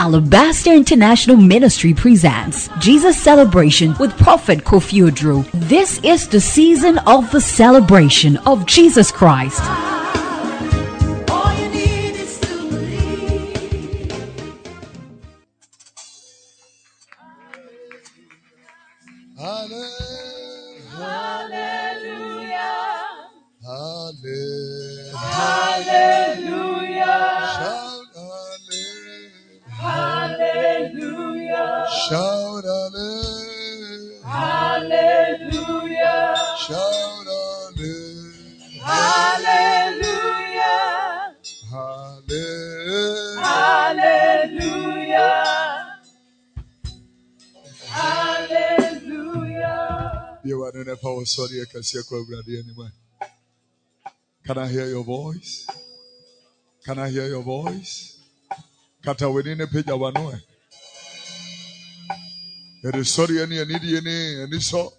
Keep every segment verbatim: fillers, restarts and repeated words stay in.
Alabaster International Ministry presents Jesus Celebration with Prophet Kofi Odro. This is the season of the celebration of Jesus Christ. All you need is to believe. Hallelujah. Hallelujah. Hallelujah. Shout Hallelujah. Shout hallelujah. Hallelujah. Shout hallelujah. Hallelujah. Hallelujah. Hallelujah. You are in a power sorry I can see a anyway. Can I hear your voice? Can I hear your voice? Kata within a page of one. It is sorry any and any and so.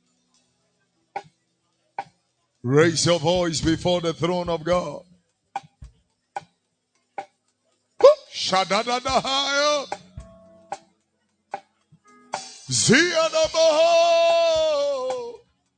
Raise your voice before the throne of God. Shadadadahaya. Ziadabaho.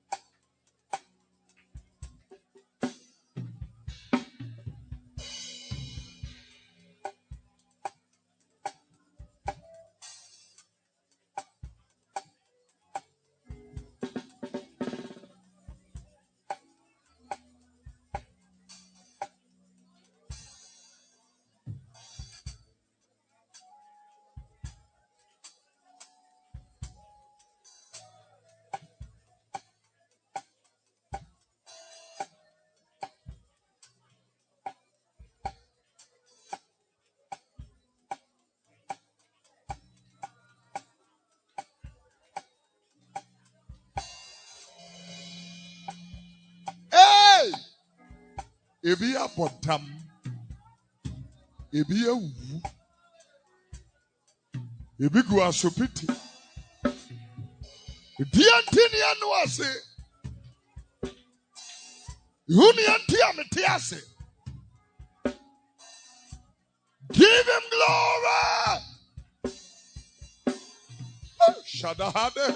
Hey! Ebi apotam. Ebi ewu. Ebi gu asopiti. Ebi antini anu ase. Yuni anti ameti ase. Give him glory. Oh, Shadahade.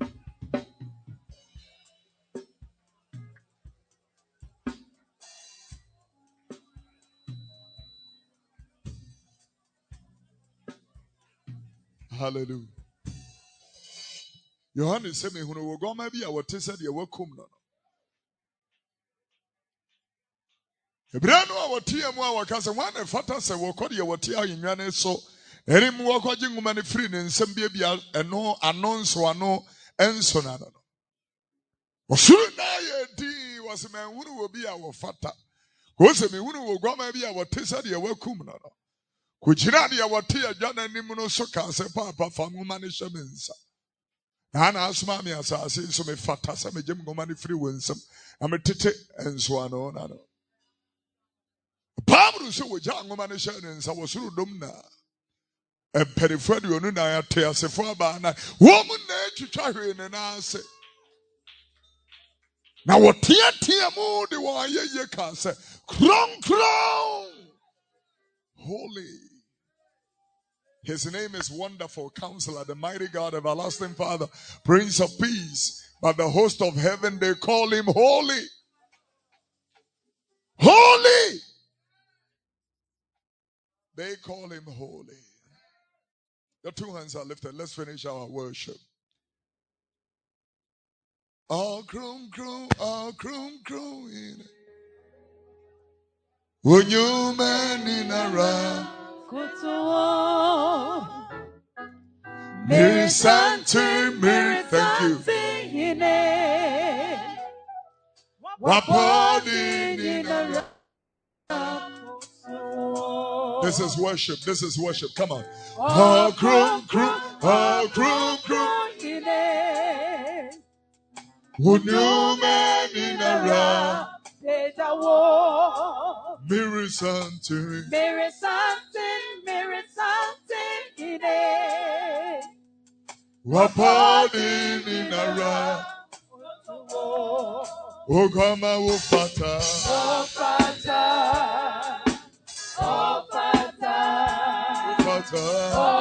Hallelujah. Yohane said me hunu wogo ma bi a wote said ye wakum no. Ebra no a wote mu a waka se wan e fata se wokode ye wote ayenwa ne so. Eri mu wokoje nguma ne free ne nsem bia bia eno anonso ano enso na no. Osuru na ye di was me hunu wo bi a wo fata. Ko se me hunu wogo ma bi a wote said ye wakum no. Ko jira de ye wote adwa na nim no so ka se papa fa nguma ne hyemensa. Ana asma me asase so me fata se me gem ngoma ne free wonsam na me tete enso ano na no Pablo so woja ngoma ne hye ne nsa wo soro dom na e perifo de onu na ya te asefo aba na wo mu na twitwa hwe ne na ase na wo tie tie mu de wo ayeye ka se kron kron holy. His name is Wonderful Counselor, the Mighty God, Everlasting Father, Prince of Peace. But the host of heaven, they call him Holy. Holy! They call him Holy. The two hands are lifted. Let's finish our worship. All croon, croon, all croon, croon. When you man in a round. Mary Santa, Mary, thank you. This is worship. This is worship. Come on. Oh, croon, croon, oh, croon, croon. Would you man in a round? Mary Santa, Mary Santa, Mary Santa, ine. Wapadi in a round. Oh, come on, oh, fata. Oh, fata. Oh, fata. Oh, fata.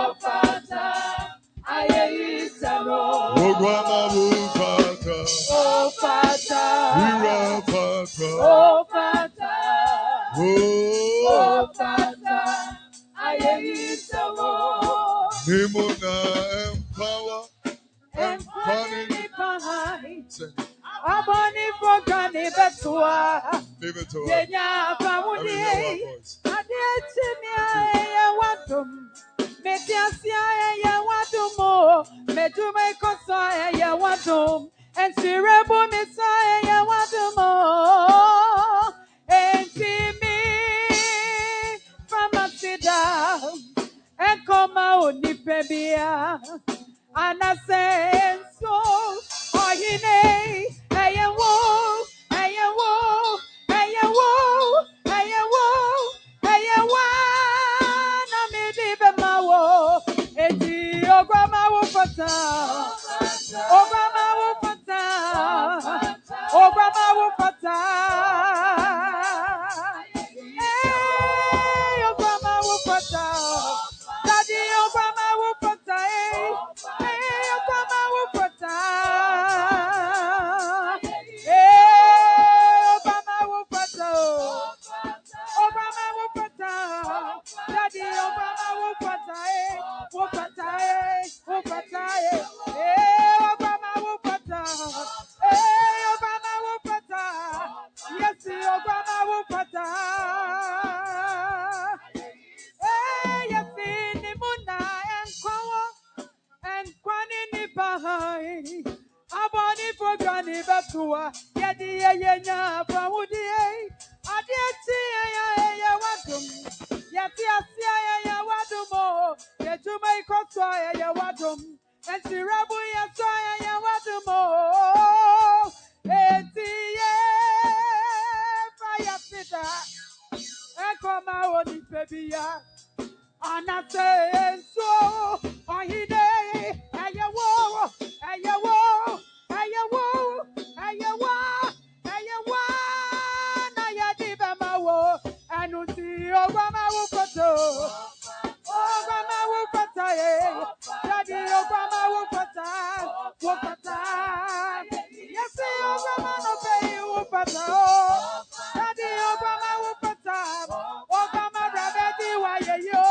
Ogwama Wufata. Oh, Fata. Ira Fata. Oh, Fata. Oh. Oh, Fata. Aye, so. Nimuna empower. And Funny. funny behind. Sing. Abani for Gani Betua. Leave it to us. Yenya Let me hear Famudi. our voice. Adiachimia Watum. Mediasia ya Watumo. Medume Kosa ya Watum. And Sirabu Messiah ya Watumo. And Timmy from Asida. And come out Nipebia. And I say so. Oh, you know, hey, whoa, hey, whoa, hey, whoa, hey, whoa, hey, whoa. Na me di be ma wo. Eti Obama wo fata. Obama wo fata. Obama wo fata. Hey, Obama wo fata. Daddy Obama wo fata. Hey, Obama wo fata. Hey, Obama wo fata. Obama wo fata. Daddy Obama wo fata. Wo fata. Wo fata. Hey, Obama wo fata. Hey, Obama wo fata. Yes, Obama wo fata. Hey, yes, ni muna enkowo. And Quanini Bahai, Abani for Gani Batua, Yadi Yaya from Woody, Adiati Yaya Wadum, Yatia Sia Wadumo, Yatumai Kotwa Wadum, and Sirabu Yasaya Wadumo, Etia Fire Pita, Echo Maoni Pebia. And I say so, oh, he day, and you whoa, and you whoa, and you whoa, and you whoa, and you whoa, now you did my woe, and you see, oh, Grandma will put oh, Grandma will put Daddy, oh, Grandma will put will put yes, oh, Grandma, no pay you, put oh, Daddy, oh, Grandma will put oh, Grandma, Rabbi, why you?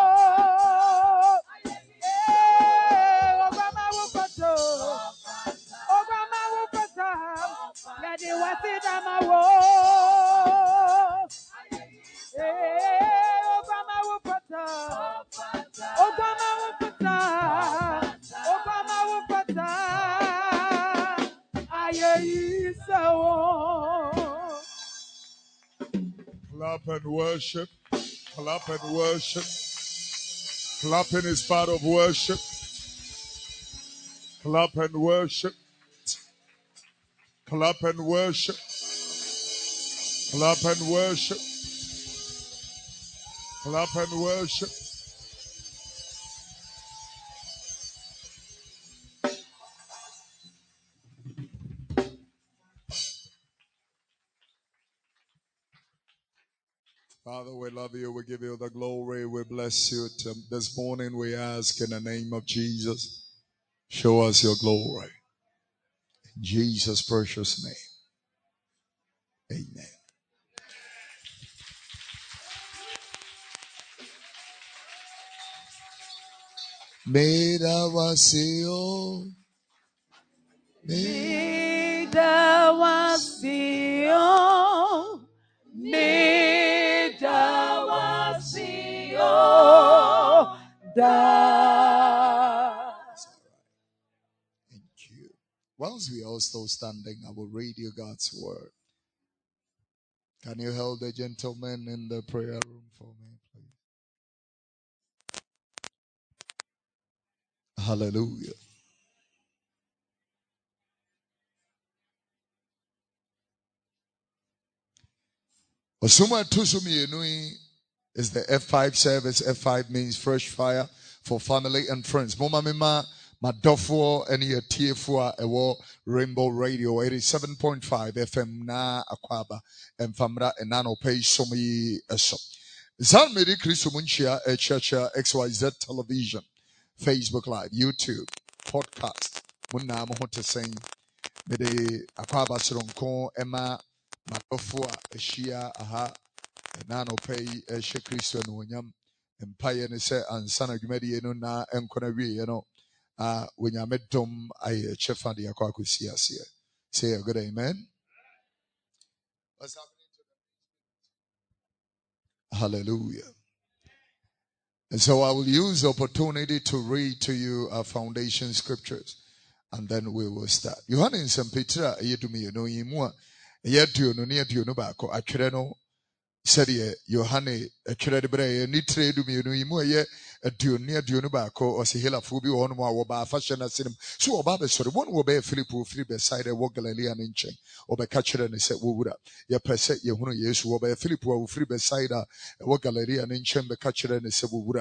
Clap and worship. Clap and worship. Clapping is part of worship. Clap and worship. Clap and worship. Clap and worship. Clap and worship. Father, we love you. We give you the glory. We bless you. This morning we ask in the name of Jesus, show us your glory. In Jesus' precious name. Amen. Meda wasio. Meda wasio. Meda wasio. Da. Thank you. Whilst we are all still standing, I will read you God's word. Can you help the gentleman in the prayer room for me, please? Hallelujah. Osuma Tusumi Enui is the F five service. F five means fresh fire for family and friends. Mama Mima Madofo and your T F four Ewo Rainbow Radio eighty-seven point five F M na Akwaba and Famra and Nano Pay Somi Eso. Zan Medi Chrisumunchia a Church X Y Z Television, Facebook Live, YouTube, podcast, Munna mo ho te sen. Me de akwaba soronko ema matofo a ehia aha na no pay ehye Kristo no nyam. Empire ne se ansana dwumadi no na enkona wie no. Ah wenyamedom aye chefa de akwa akosi ase. Say a good amen. What's happening to them? Hallelujah. And so I will use the opportunity to read to you our foundation scriptures. And then we will start. Yohanes and Peter, yedumi you know yimwa, yedu no ne yedu no baako atwere no said ye Yohane atwere de bre ni tre du mi no yimwa ye adu ne adu no baako o se helafo bi wo no ma wo ba fa hye na sinem so oba be sori won wo be Philip wo free beside wo Galilea ne nchen obeka kyere ne se wo wura ye pese ye hunu Yesu wo be Philip wo free beside wo Galilea ne nchen be ka kyere ne se wo wura.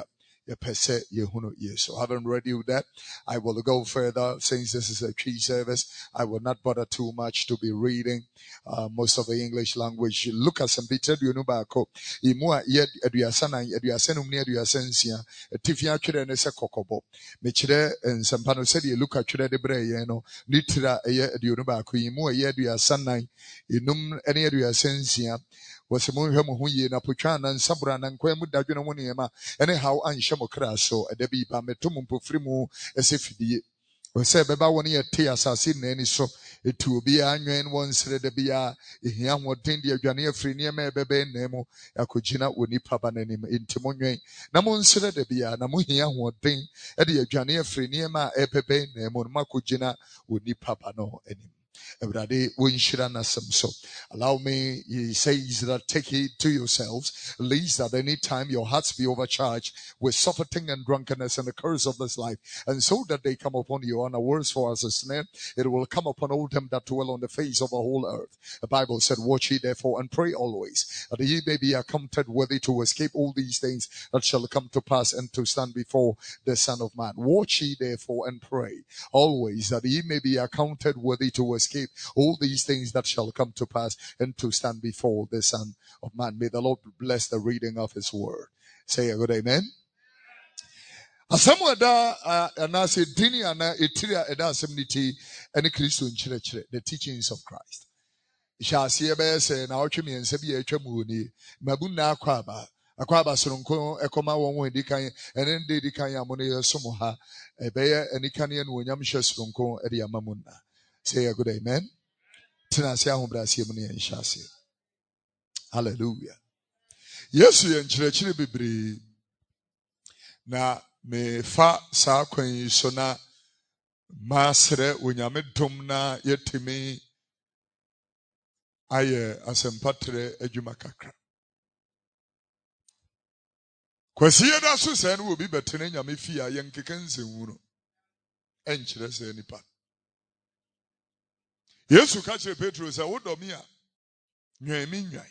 So having read you that, I will go further. Since this is a tree service, I will not bother too much to be reading uh, most of the English language. Look at some Peter, you know, bako. Imua yed eduasana eduasenum ne eduasensia. Tifia chere ne se kokobo. Mechire en sampano said you look at chere de bre ye no. Nitra ye edu no bako. Imua ye eduasana inum any eduasensia. Was a moon who ye na puchana and sabra and quemu dadunamoniema, anyhow anshamo crasso, a debi pa metumum frimu as if ye was said about one year tea assassin any so it will be a annual once the bia, if young what tindia jania free near me bebe nemo, akujina uni pabanem in Timonue, Namon sere de bia, Namuhia what thing, Eddie jania free near ma epepe nemo, Makujina uni papano any. Everybody, so allow me, he says that take heed to yourselves, lest at any time your hearts be overcharged with surfeiting and drunkenness and the curse of this life, and so that they come upon you unawares for as a snare, it will come upon all them that dwell on the face of the whole earth. The Bible said, watch ye therefore and pray always, that ye may be accounted worthy to escape all these things that shall come to pass and to stand before the Son of Man. Watch ye therefore and pray always, that ye may be accounted worthy to escape all these things that shall come to pass and to stand before the Son of Man. May the Lord bless the reading of his word. Say a good amen. Asamwada anase dini ana etiria eda asemniti ene Kristo nkyerɛkyerɛ, the teachings of Christ. Ishasi ebe se na otwe miense bi atwa mu ni mabu na akwaba akwaba soronko ekoma won won edikan ene de edikan amone yesom ha ebeye enikan ye no onyam hye soronko ede amamunna. Say a good amen. Hallelujah. Yes, we encourage bebre. Na me fa sa kwen so na masre onyame dom na yetimi aye asempatre adwuma kakra. Kwasi yeda so se no obi betene nyame fi a yenkeka nsenwu no. Enkyere se nipa. Yesu ka kire Petro se wo dom ya nwan mi nwan.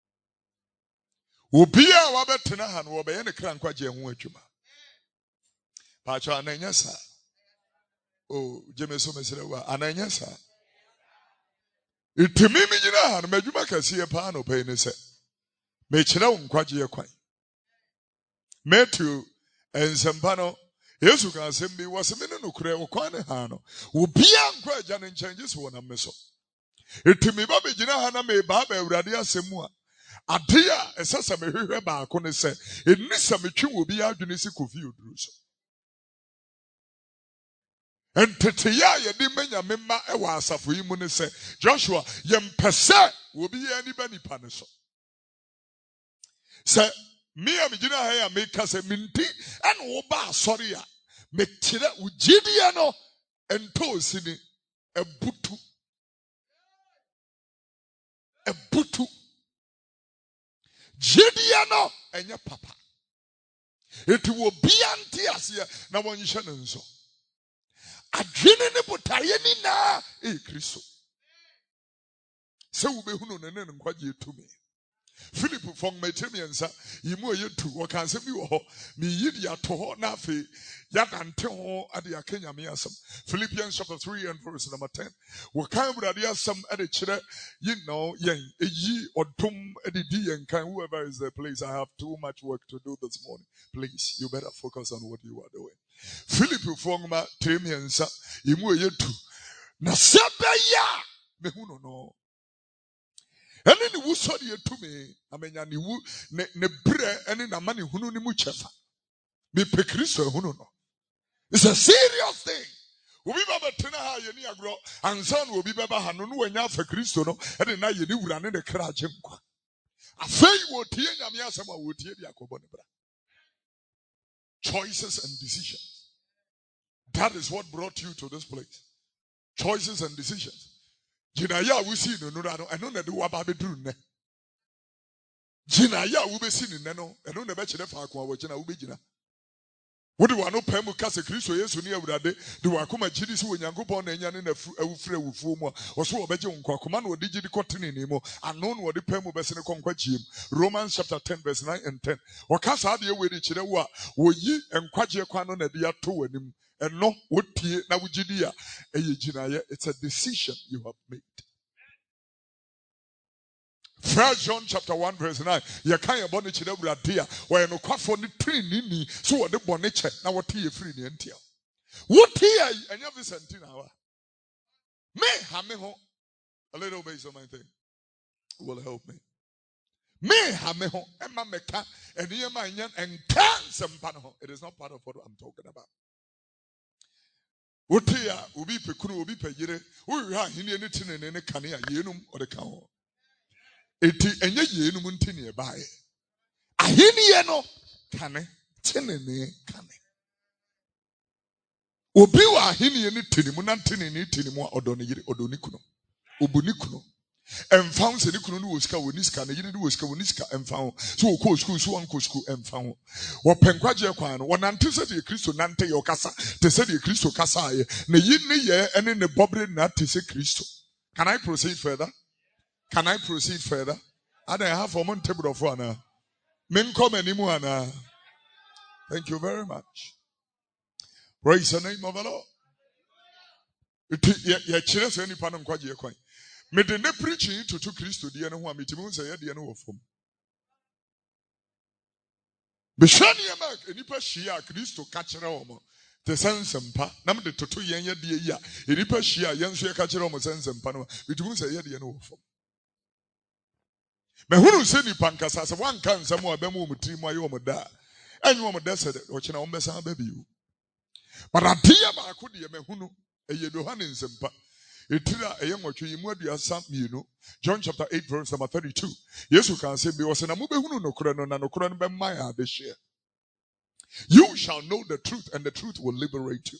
Obi a wabetena ha no wo be ye ne kra nkwaje ho adwuma. Pacho ananya sa. Oh, jemeso mesere wa ananya sa. Itimi mi nyina ha no madwuma kase pa no pe ne se. Me kire wo nkwaje kwan. Matthew ensempa no Yesu ka asem bi waseme no nokure wo kwan ne ha no. Obi a nkwa agya ne nkyɛn so wona me so. Itimi ba be gyina ha na me ba ba awurade asemu a ade a esesa me hwehwe baako ne se enisa metwi wo bi adwene si kofi oduru so. Enteteya ye di menya memma e wa asafo yi mu ne se Joshua ye mpese wo bi ya ni ba nipa ne so. Se me am gyina ha ya me ka se minti ene wo ba asori a me kire ugidie no entosi ni ebutu ebutu gidie no enye papa eti wo bia nti ase na wonhye ne nso adwene ne botaye ni na e Kristo se wo behunu ne ne nkwaje etumi Philip from Metemiansa, Yimu Yetu, or can say you ho, me yidia to nafi, Yakante at the Kenya Miasam. Philippians chapter three and verse number ten. Wakam Radiasam at the chere, you know, yen, a ye or tum at the D and can whoever is the place. I have too much work to do this morning. Please, you better focus on what you are doing. Philip from Metemiansa, Yimu Yetu. Nasabeya, mehuno no. And then the wood to me, I mean, and you ne bre and in a money who no muchefa. Be pekristo who no. It's a serious thing. We be baba tena ha yeni agro, and son will be baba hanunu when ya for Christo no, and then now you do run in the crajim. A fay will tear Yamia sama would tear Yakobonebra. Choices and decisions. That is what brought you to this place. Choices and decisions. Jinaya we see no no I know that do wababe dru ne. Jinaya we be seen in no, I don't know bet you never akwa wajina ube jina. What do I know pemu kase Kristo Yesu ni awurade de wakoma gidi si onyankopon na enya ne na awufre awufuo mu oso obeje nkwa koma na odi gidi kotene ni mu ano na odi pemu bese ne konkwa chiem. Romans chapter ten verse nine and ten. Wakasa de we de kire wo a woyi enkwaje kwa no na de ato wanim. And no, what tie na wugidi a eye ginaye. It's a decision you have made. First John chapter one verse nine. You can't abone chile bradia. Why no kwafo ni three nini so what the boneche na what tie free ni entia. What tie and you have sent in our me hame ho a little bit of my thing will help me. Me hame ho emma meka eni ema nyan and can some pano. It is not part of what I'm talking about. Wotia ubi pekunu ubi peyire uyu ha hini eni tine nene kane ya yenum ode ka ho eti enye yenum ntine e bae ahini ye no kane tine ne kane obi wa ahini eni tine mu na tine ne tine mu odo ne yire odo ni kuno obuni kuno emfa se ni kuno ni wosika woni sika ne yire ni wosika woni sika emfa ho so wo ko school so wan ko school emfa ho wo penkwaje kwan no wonante se de Kristo nante ye okasa te se de Kristo kasa ye na yi ne ye ene ne bobre na te se Kristo. Can I proceed further? Can I proceed further? And I have a table of one. Men come anymore ana. Thank you very much. Praise the name of the Lord. Ye chire se ni panom kwaje kwan. Me de ne preaching to to Kristo die no ho a metimu say ye die no wo fom. Be shani ya mak enipa hia Kristo ka kire wo te sensempa na me de toto yen ye die yi a enipa hia yen so ye ka kire wo sensempa no metimu say ye die no wo fom. Me hunu se ni pankasa se wan kan nsam o abemu mutiri mu aye wo da enyu wo da se o kina wo mbesa ba biu. But adia ba ko de me hunu eye Yohane nsempa. Etira eye nwotwe yimu aduasa mienu. John chapter eight verse number thirty-two. Yesu kan say be was na mo behunu nokore no na nokore no be man a be share. You shall know the truth and the truth will liberate you.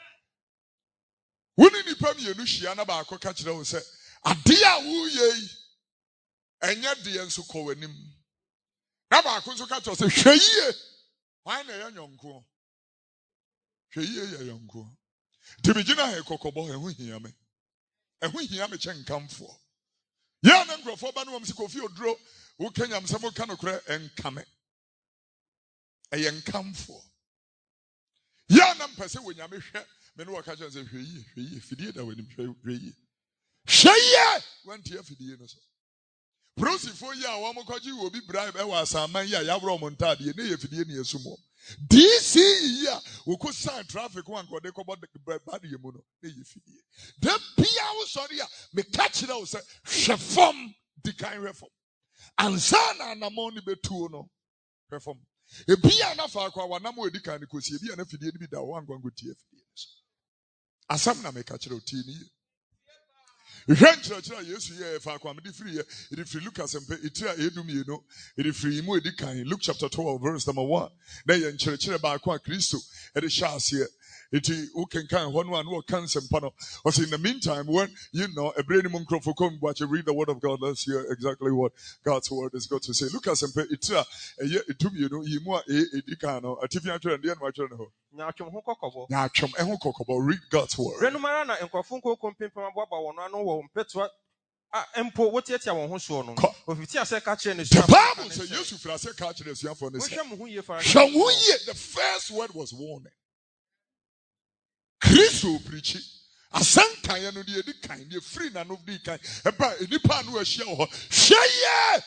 Woni nipa mienu hia na ba ko ka kire wo se adia wo ye enye de enso ko wanim. Na ba ko so ka kire wo se hweyie. Why na ye nyonko? Hweyie ye yonko. Tibigina he kokobo he hu hia me. Ehu hia me chen kamfo. Ya na ngrofo ba no am sikofi oduro wo kanyam se mo ka no kure enkame. Eye nkamfo. Ya na mpese wonyame hwe me no waka chan se hweyie hweyie fidie da wanim hweyie. Hweyie wanti afidie no so. Prosifo ya wo mo kwaji wo bi bribe e wa asaman ya ya bro mo ntade ne ye fidie ne yesumo. D C ya we could sign traffic one go they come about the body you know they fidie. The bia wo sorry ya me catch it out say reform the kind reform. And sana na money betu no reform. E bia na fa kwa wana mo edi kan ko si bia na fidie ni bi da wan go tie fidie. Asam na me catch it out ti ni. Church Yesu ye fa kwa me free ye it free Lucas and itira edum ye no it free mu edi kan Luke chapter twelve verse number one na ye nkyerɛkyerɛ ba kwa Kristo e de sha ase iti who can kan one one who can sempano. But in the meantime, when you know a brainy microphone come watch read the word of God, let's hear exactly what God's word is going to say. Look at some it's a year to you know you more a dicano a T V and the end watch on her. Nachum Hokobo. Nachum and Hokobo read God's word. Renumarana and Kofunko comping from Baba one no petua empo wotiatia won ho so no ofiti ase ka kire ne the Bible says Jesus for ase ka kire ne for ne say the first word was warning. Kristo preach asankan ya no de edi kan de free na no di kan eba enipa no ahia ho hweye.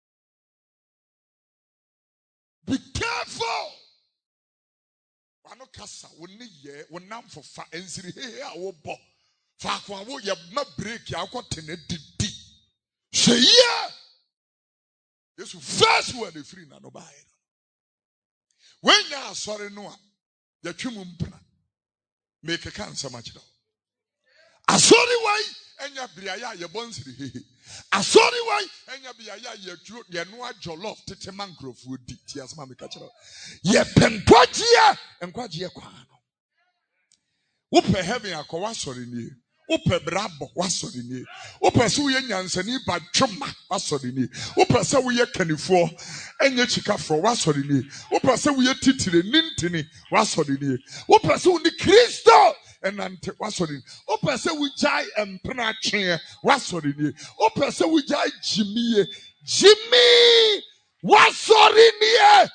Be careful. Wano kasa woni ye wonam fofa ensiri he a wo bo fa kwa wo ye ma break akote na didi hweye. Yesu first word the free na no ba he when ya asori no a ya twemu mpra make kan sama kiro asori wai enya briaya ye bonsiri he asori wai enya briaya ye tuo ye no ajolof tete mankrofo di ti asama me ka kiro ye pempogye enkwaje kwa no wo pe heaven akwa asori ni Upe brabo wasori ni. Upe se uye nyansani ba twoma wasori ni. Upe se uye kanifo enye chikafo wasori ni. Upe se uye titire nintini wasori ni. Upe se uni Kristo enante wasori ni. Upe se ujai empena chenye wasori ni. Upe se ujai jimiye jimi wasori ni.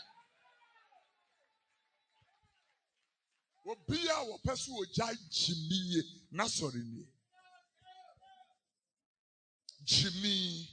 Obia wopesu ojai jimiye nasori ni. Jimmy.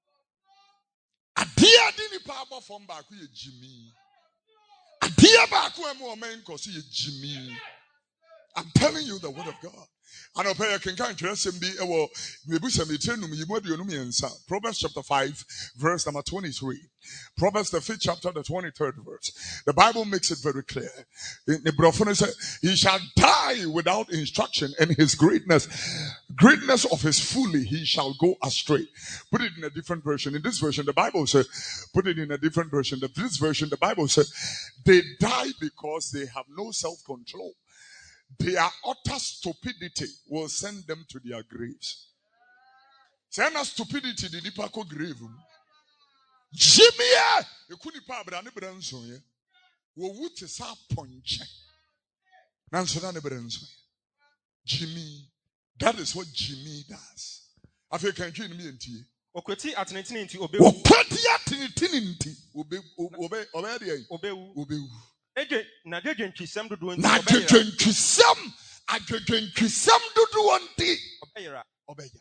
Adia dini pa from back ye Jimmy. Adia back when more men cause ye Jimmy. I'm telling you the word of God. And I'll pay a can count dress and be a well, maybe some eternum, you might be an Proverbs chapter five, verse number twenty-three. Proverbs the fifth chapter, the twenty-third verse. The Bible makes it very clear. The prophet said, he shall die without instruction, and his greatness, greatness of his folly, he shall go astray. Put it in a different version. In this version, the Bible said, put it in a different version. In this version, the Bible said, they die because they have no self-control. Their utter stupidity will send them to their graves. Send us stupidity, the Nipako grave. Jimmy, you couldn't pay any branson. Wo would say punch. Nansona branson. Jimmy, that is what Jimmy does. I feel can you me and tea. Okweti atinitini nti obewu. Okweti atinitini nti obe obe obe obewu obewu. Eje na jeje ntwisem dodo nti obeyera. Na jeje ntwisem, ajeje ntwisem dodo nti obeyera obeyera.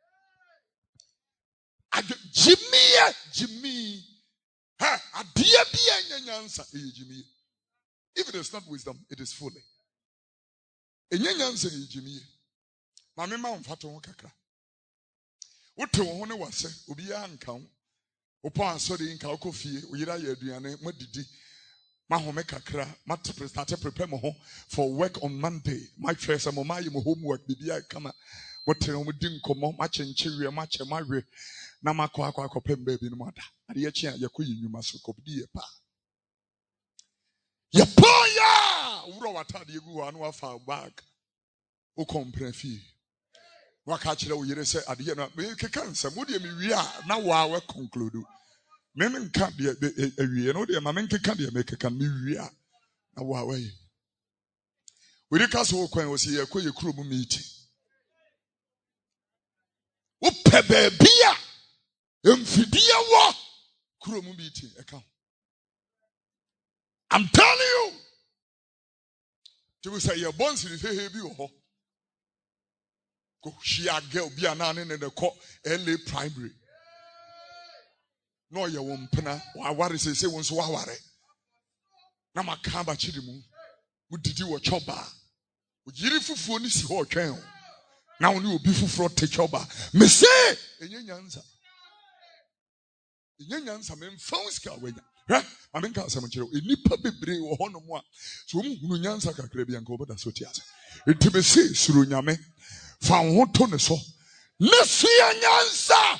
Jimmy, Jimmy. Ha, adia bia nyanyansa e Jimmy. If it is not wisdom, it is folly. E nyanyansa e Jimmy. Ma me ma mfato ho kakra. Wote wo ho ne wase, obi ya nka wo. Opo ansori nka okofie, oyira ya aduane, madidi. Ma home kakra, ma start prepare mo ho for work on Monday. My first mo ma mo homework bibia kama. Wote wo di nkomo, ma chenchewe, ma chemawe. Na makwa akwa akopem baby no mada. Ade ye chia yakoyi nyuma so kobdi ye pa. Ye pa ya! Wuro watade egu anu afa bag. O kompren fi. Waka kire wo yire se ade ye no me keka nsam wo de me wi a na wa we conclude. Me me nka de awie no de ma me nkeka de me keka me wi a na wa we. We dey cast wo kwan wo se ye koye kuro mu meeting. Wo pe baby a Mfidia wo kuromu meeting eka. I'm telling you. You say your bones in the heavy ho. Go she a girl be an in the court L A primary. No ya won pena wa ware say say won so wa ware. Na makamba chidimu. Wo didi wo choba. Wo yiri fufuo ni si ho twen. Na woni obi fufuro te choba. Me say enye nyanza. Nyanyansa men fonska wenya ha amenka asamchiro enipa bebre wo hono mo a so mu hunu nyansa kakra bia nka obada so tiase entibe se suro nyame fa ho to ne so ne suya nyansa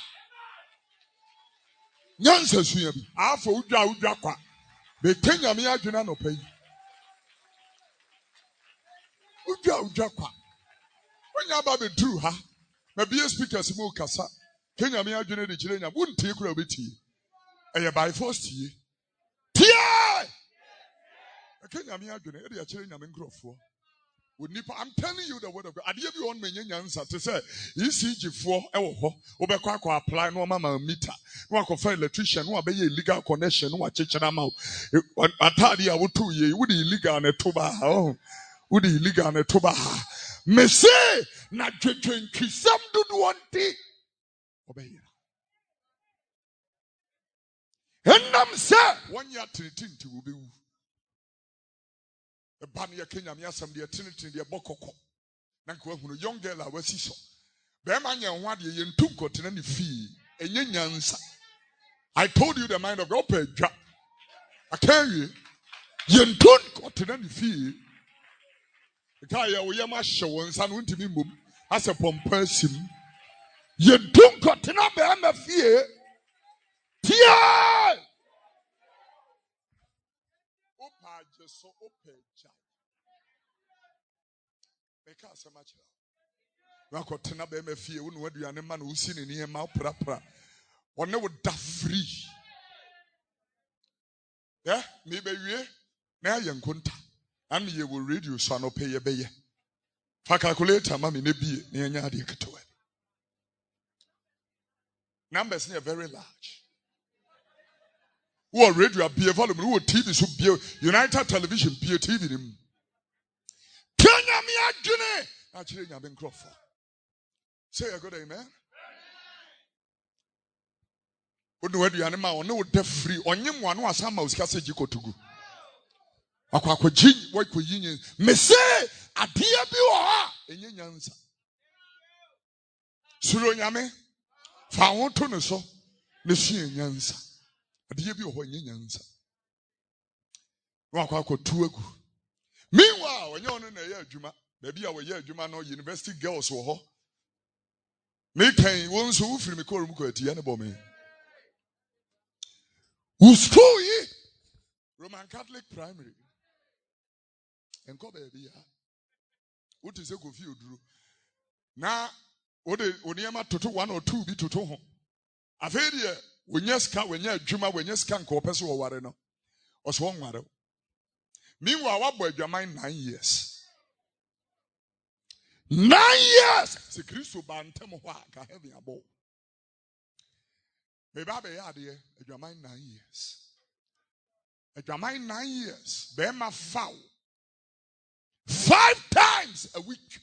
nyansa suya bi afọ udwa udwa kwa be kenyame adwena no pai udwa udwa kwa onya ba be dru ha na be speakers mo kasa kenyame adwena de kire nya wontie kura obeti Eye by force tie. Tie! Eke nyame adwene, e de akire nyame nkrofo. I'm telling you the word of God. I didn't want me answer to say, E C G for Ewo, Obekwa apply no mama meter, no confer electrician, no obey illegal connection, no chichanamo. Atadia would two ye, would illegal on a tuba, oh, would illegal on a tuba. Me say, not drinking some do one thing. Obey. And I'm say, one year to be. The Banya Kenya Miasam, the Trinity, the Bokoko. Nanko, young girl, I was so. Bemanya, what you in two continent fee, and yansa. I told you the mind of God, I tell you, yen two continent fee. The guy, we are my show, and son went to be mum, as a pompous him. Yen two continent, I'm a fear. Tia! Opa, just so open. Because so much. Wako tena be me fie wo no aduane ma no usi ne ne ma prapra. One would da free. Yeah, me be wie na ye nkonta. Am ye will radio so no pay ye be ye. Fa calculator ma me ne bie ne anya ade ketewa. Numbers are very large. Who radio bie volume who T V so bie United Television bie T V nim. Kenya mi adwene achire nya ben crofo. Say a good amen. Odu wadu ya ne ma one wo da free onye mo anu asama usika se jikotugu. Akwa akwaji wo koyi me say adia bi wo ha enye nyansa. Suro nyame fa won to ne so ne sue nyansa. Adia bi wo ho enye nyansa. Wo akwa akotu agu. Meanwhile, when you're in a year, Juma, maybe our year, Juma, no university girls were ho. Me can once who free me call Muko at the end of me. Who school ye? Roman Catholic primary. And go baby. What is a good view, Drew? Now, what the Oniama to one or two be to two home. I've heard here when yes, when you're Juma, when yes, can call person or whatever. Or swung matter. Meanwhile, what boy your mind nine years? Nine years. Se Christo bantemo wa ka heavy abo. Me ba be ya de your mind nine years. At your mind nine years. Be ma foul. Five times a week.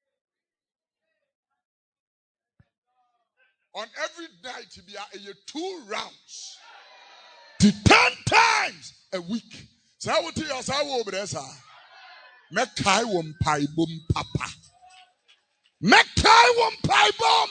On every night to be a two rounds. To ten times a week. So I will tell you, I will be there. Mekai won pie boom papa. Mekai won pie bomb.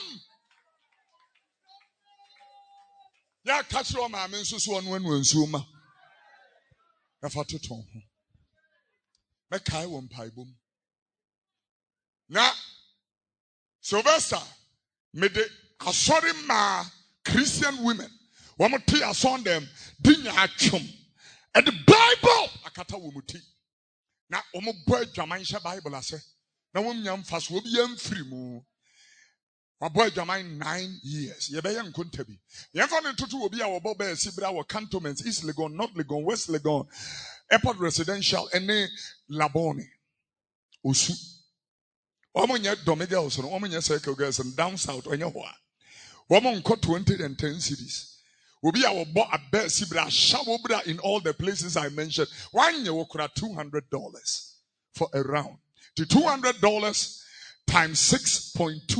Ya catch your mamma and so on when we're Zuma. If I to tone. Mekai won pie boom. Now, Sylvester, me de asori ma Christian women. One more tea I saw them. Dinya chum. And the Bible, akata wumuti. Na omo boy Jamaica Bible ase. Na wom nyam fast wo bi yam free mu. Wa boy Jamaica nine years. Ye be yan kontabi. Ye fa ne tutu obi a wo bo be sibra wo cantonments East Legon, North Legon, West Legon, Airport Residential ene Labone. Osu. Omo nya domega oso no omo nya circle girls and down south onye ho a. Omo nko twenty and ten cities. Obi a bought a bed sibra shawobra in all the places I mentioned. One year we could two hundred dollars for a round. The two hundred dollars times six point two.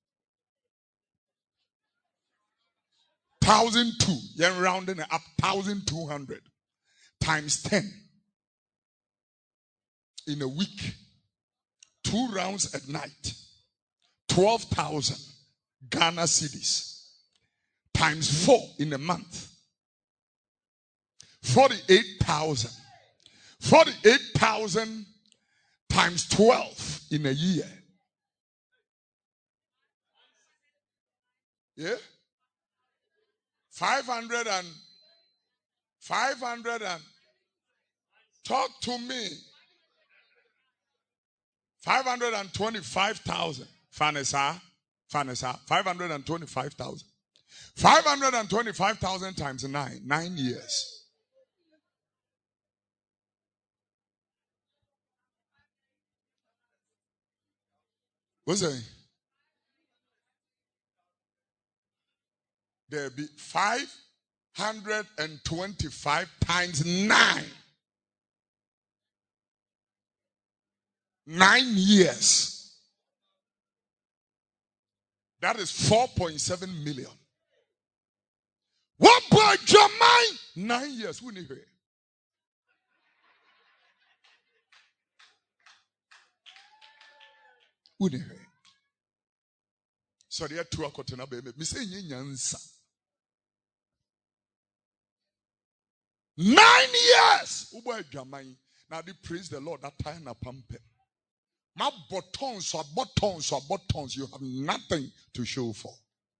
Thousand two. You're rounding it up thousand two hundred times ten. In a week. Two rounds at night. Twelve thousand Ghana cedis. Times four in a month. Forty-eight thousand. Forty-eight thousand times twelve in a year. Yeah? Five hundred and five hundred and talk to me. Five hundred and twenty-five thousand. Fanessa. Fanessa. Five hundred and twenty-five thousand. Five hundred and twenty-five thousand times nine. Nine years. What's that? There be five hundred twenty-five times nine. Nine years. That is four point seven million. What about your mind? Nine years. Who need it? Who need it? Sorry, I two akotena baby. Me say nyansa. Nine years. Who about your mind? Now they praise the Lord that time na pampe. My buttons or buttons or buttons, you have nothing to show for.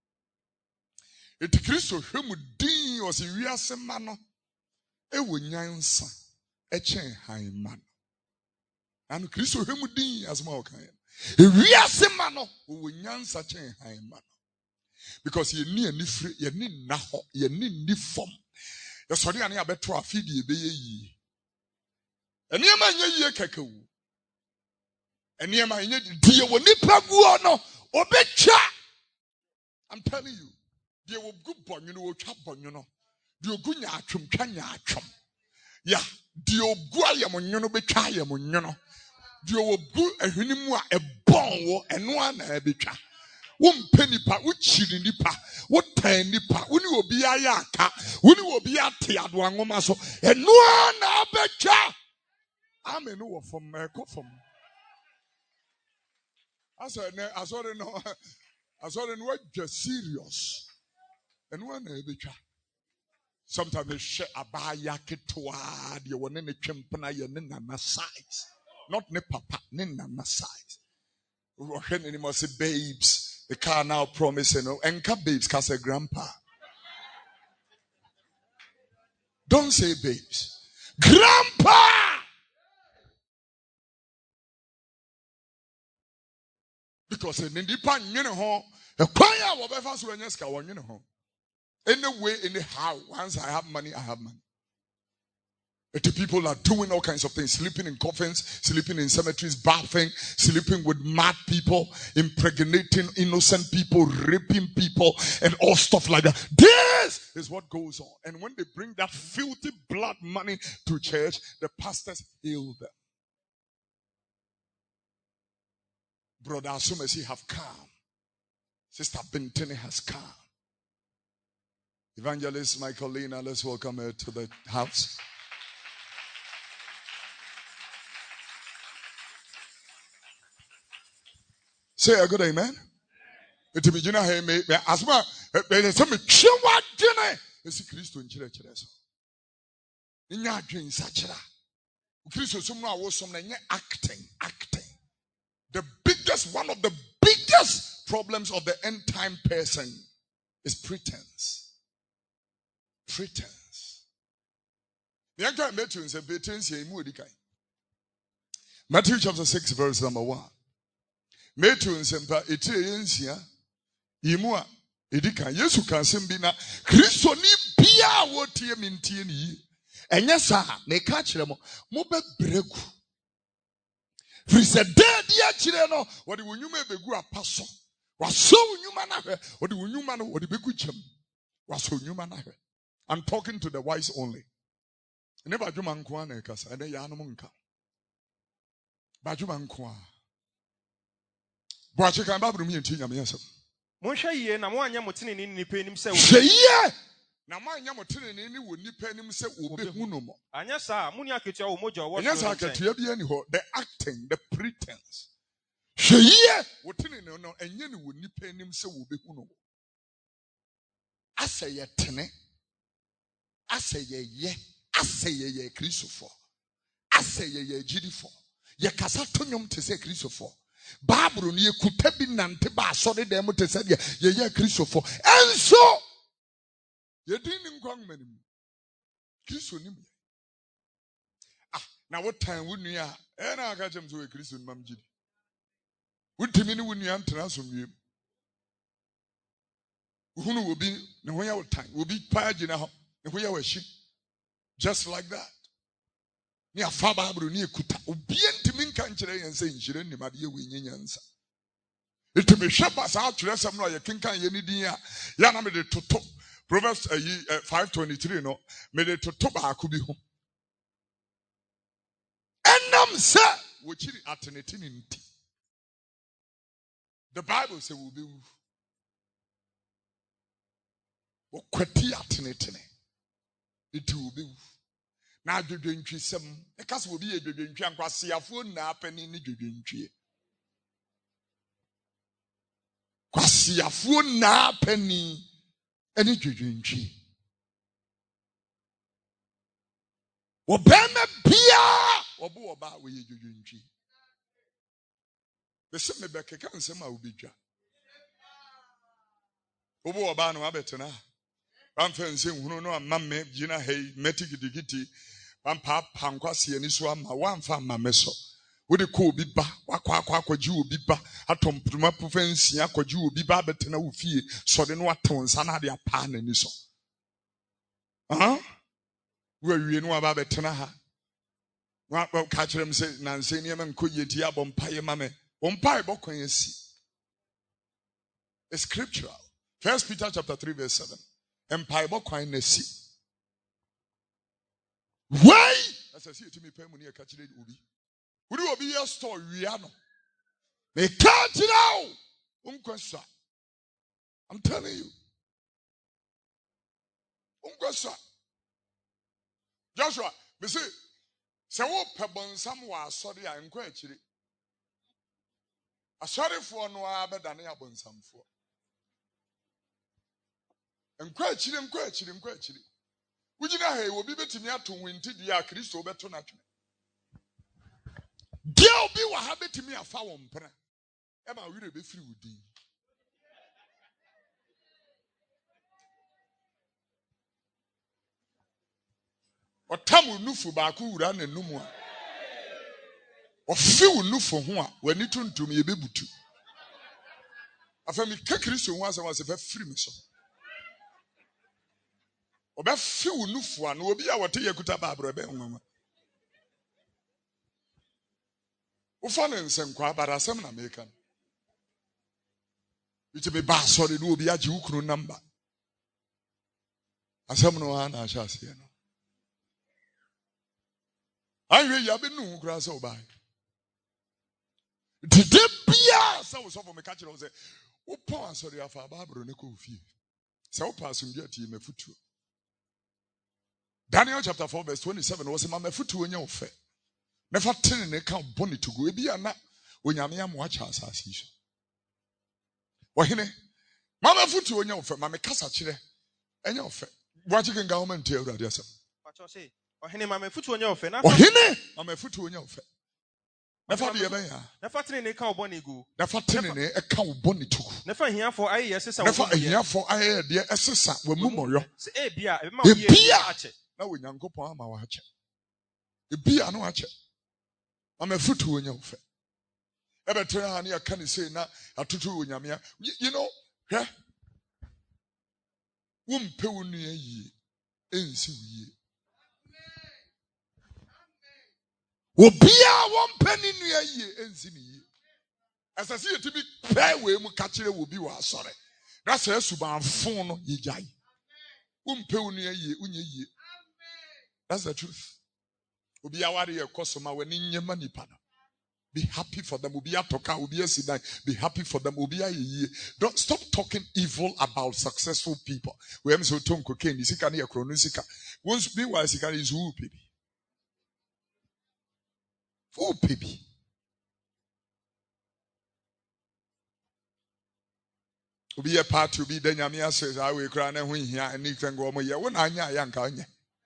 It Christo him din or si wiase mano e wo nyansa e chen han man. And Christo him din as ma okan. E wiase mano wo nyansa chen han man. Because ye ni ani free, ye ni na ho, ye ni ni form. Ye sori ani abeto afidi e be ye yi. Eni ma nya yi keke wu. Eni ma nya die wo nipa guo no obecha. I'm telling you. They will go bon, you know, chap bon, you know. Do you go nyachum, chanyachum? Yeah, do you go a yamono be chayamono? Do you go a hunimua a bon and one a bicha? One penny pa, which chili nipa, what penny pa, when you will be a yaka, when you will be a tiaduangomaso, and one a becha. I'm a no from Merco from. I said, I saw the no, I saw the word just serious. And one ebicha. Sometimes they share abaya ketwa, the one in the champana, nana size. Not ne papa, nana size. When anymore say babes, the car now promising, no, and car babes, cause a grandpa. Don't say babes. Grandpa! Because in the pan, you know, a choir of ever so when you know. Anyway, anyhow, once I have money, I have money. The people are doing all kinds of things, sleeping in coffins, sleeping in cemeteries, bathing, sleeping with mad people, impregnating innocent people, raping people, and all stuff like that. This is what goes on. And when they bring that filthy blood money to church, the pastors heal them. Brother Asumesi have come. Sister Bentini has come. Evangelist Michael Lena, let's welcome her to the house. Say a good amen. It be jina he me asma be say me twa dwene esi Kristo nkyere kyere so. Nya adwen sa kyera. Kristo som no awosom na nye acting acting. The biggest one of the biggest problems of the end time person is pretense. Pretense. Matthew chapter six, verse number one. Matthew nsempa eti yensia imua edika Yesu kan sembina Kristo ni bia wotie mintie ni enye sa na ka kire mo mo be bregu fi se dead ya kire no wodi wonyuma begu apaso waso wonyuma na hwe wodi wonyuma no wodi begu chem waso wonyuma na hwe. I'm talking to the wise only. Never do man kwa na kasa and ya no nka. Ba do man kwa. Bo ache kan Bible mi enti nyame yasem. Mo hwe ye na mo anya motene ni nipa enim se wo. Hwe ye na mo anya motene ni wo nipa enim se wo be hu no mo. Anya sa mo ni aketua wo moja wo. Anya sa aketua bi ani ho, the acting, the pretense. Hwe ye wo tene no no enye ni wo nipa enim se wo be hu no mo. Asa ye tene. Asa ye ye. Asa ye ye Christopher. Asa ye ye Jidifo. Ye kasa to nyom te se Christopher. Bible ni ekuta bi nante ba asore dem te se ye ye Christopher. Enso ye din ni nkwan manim. Christo nim. Ah, na what time wo nua e na aka chem so we Christo mam Jidi. Wutimi ni wo nua ntena so nwiem. Hunu obi na ho ya wo time, obi pa agina ho. Ne ho ya wo hyi. Just like that. Ni afa Bible ni ekuta. Obi ntimi nka nkire yen se nhire nimade ye we nyanyansa. It me shepherds out to some no ye kinkan ye ni din a ya na me de toto Proverbs uh, five twenty-three no me de toto ba ko bi ho enam se wo chiri ateneti ni nti. The Bible says we'll be wo kwati ateneti ne it will be na dwedwentwi sem e ka se obi ye dwedwentwi ankwasiafo na apani ni dwedwentwi kwasiafo na apani eni dwedwentwi obema bia obo oba we ye dwedwentwi be se me be keka nsem a obedwa obo oba no abetena Pamfe nse hunu no amamme gina hei metigidigiti pampa pankwase ani so ama wamfa amamme so wode ko obi ba wakwa akwa akwaji obi ba atompuma pofensia akwaji obi ba betena wo fie so de no atonsa na de apa na ni so ah wo awie no aba betena ha wa ka kyerem se nanse ni em nkoye ti abompaye mame bompaye bokwan asi. It's scriptural. First Peter chapter three verse seven. Empire bokwan na si why as I see it me pay money a catch it obi who obi your store wia no me catch it out unkwasa. I'm telling you unkwasa. Joshua me say se wo pebonsam wa asori a nkwa akire asorifo no abedane abonsamfo nkwa akire nkwa akire nkwa akire wugina he obi betimi ato winti dia Kristo beto na twe dia obi wa ha betimi afa wo mpra e ma wire be firi wudi otamu nufu ba ko wura na numu a ofi wo nufu ho a wani tuntum ye bebutu afami ka Kristo ho asem ase fa firi me so oba fi wo nufu an obi a wote yakuta baabro be nwama wo fa ne nsenkwa barasem na meka ite be ba so de no obi age wukunu number asem no ha na asha ase no anwe ya be nu kura se oba dide bia se wo so for me ka kire wo se wo pon asori afa baabro ne ko fie se wo pa asumdua ti mafutu. Daniel chapter four verse twenty-seven was mama futu onya ofe. Never ten ne ka boni to go ebi ana onyame amo acha asase so. Ohene mama futu onya ofe mama kasa kire enya ofe. Wachi kenga homa nti awurade asem. Pacho say ohene mama futu onya ofe na ohene mama futu onya ofe. Never de be ya. Never ten ne ka oboni go. Never ten ne e ka oboni to go. Never hiafo aye yesesa wo. Never hiafo aye de esesa we mumoyo. Se e bia e ma wo ye ache. Na we nyankopon ama wa ache ebia no ache ama futu onya ofe ebe tere ha na ya kan say na atoto onyame you know hwe wo mpe wo nu yie ensi wie obia wo mpe ni nu yie ensi ni yie asase yetibi pay we mu ka kire wo bi wa asore na se subanfo no yijai wo mpe wo nu yie unye yie. That's the truth. Be happy for them. Be happy for them. Don't stop talking evil about successful people. We am so tongue cocaine. You see, can you chronosika? Once be wise, you can is who baby. Who baby? Be a part to be then Yamia says, I will cry and win here and Nick and go more. When I young Kanye.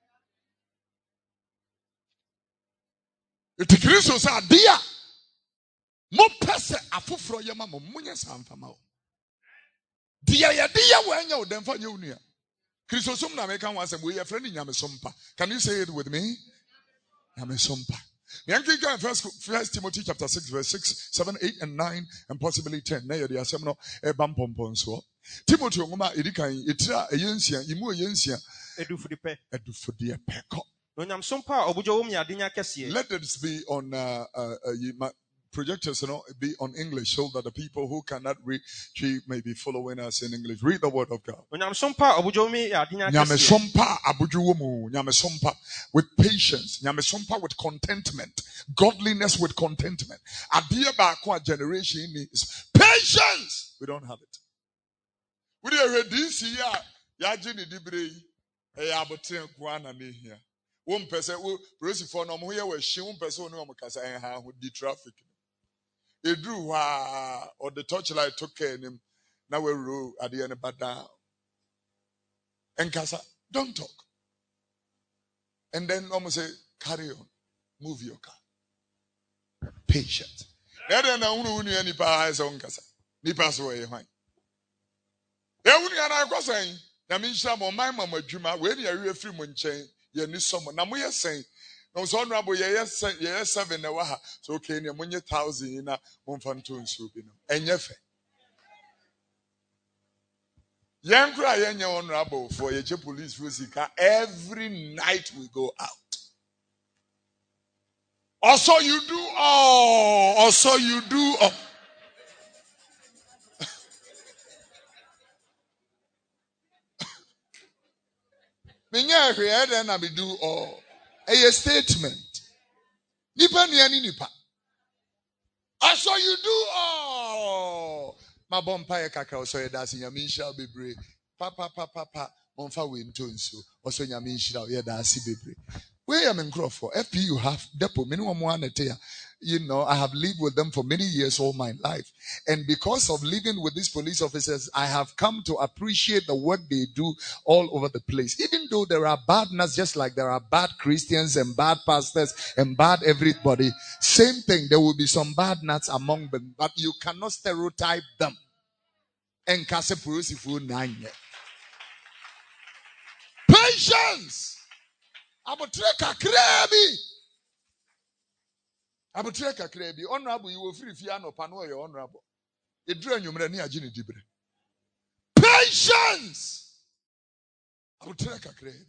Iti Kristo sa dia mo pese afoforo ye ma mo munye samfama o dia ya dia wanya o demfa nye onua Kristo som na meka wa asem we ye friend nyamesompa. Can you say it with me? Nyamesompa. Nyankinka first first Timothy chapter six verse six, seven, eight and nine and possibly ten. Na ye dia asem no e bampompon so Timothy ngoma edikan etira eyensia imu eyensia edufudi edufudi pe ko. Let this be on uh, uh, uh, projectors, you know, be on English so that the people who cannot read may be following us in English. Read the word of God. Onyamsompa obujomi ya dinya kese. Nyamesompa abujuwomu. Nyamesompa with patience. Nyamesompa with contentment. Godliness with contentment. Adia baako a generation needs patience. We don't have it. We dey this year. Yaji ni dibre. Hey, abotin kuana me here. One person, Rosie for no more, where she one person no more because I have the traffic. They drew or the torchlight took care of him. Now we roll at the end of down. And Casa, don't talk. And then almost say, carry on, move your car. Patient. Then I won't know any power on Casa. Ni pass away. They wouldn't have saying, Namisha, my mama, Juma, when you are free munchain. Ye ni someone. Na moye saying, no so honorable ye ye seven na waha. So okay, ni monye thousand ina monfanto nsu bi no. Enye fe. Yen kura ye nye honorable for ye che police fusika. Every night we go out. Also you do all. Also you do all. Minya hwe then na me do all. A statement. Nipa ni ani nipa. Also you do all. Ma bompa ye kakra also ye dance nyame nhira bebre. Papa papa papa monfa we ntonso. Also nyame nhira ye dance bebre. Where am in for F P you have depot minimum one ya. You know, I have lived with them for many years all my life. And because of living with these police officers, I have come to appreciate the work they do all over the place. Even though there are bad nuts, just like there are bad Christians and bad pastors and bad everybody. Same thing, there will be some bad nuts among them, but you cannot stereotype them. And patience! Abutreka krebi! Abutreka krebi. Honorable, you will free fiano pano your honorable. You drew you many ajini dibre. Patience! Abutreka krebi.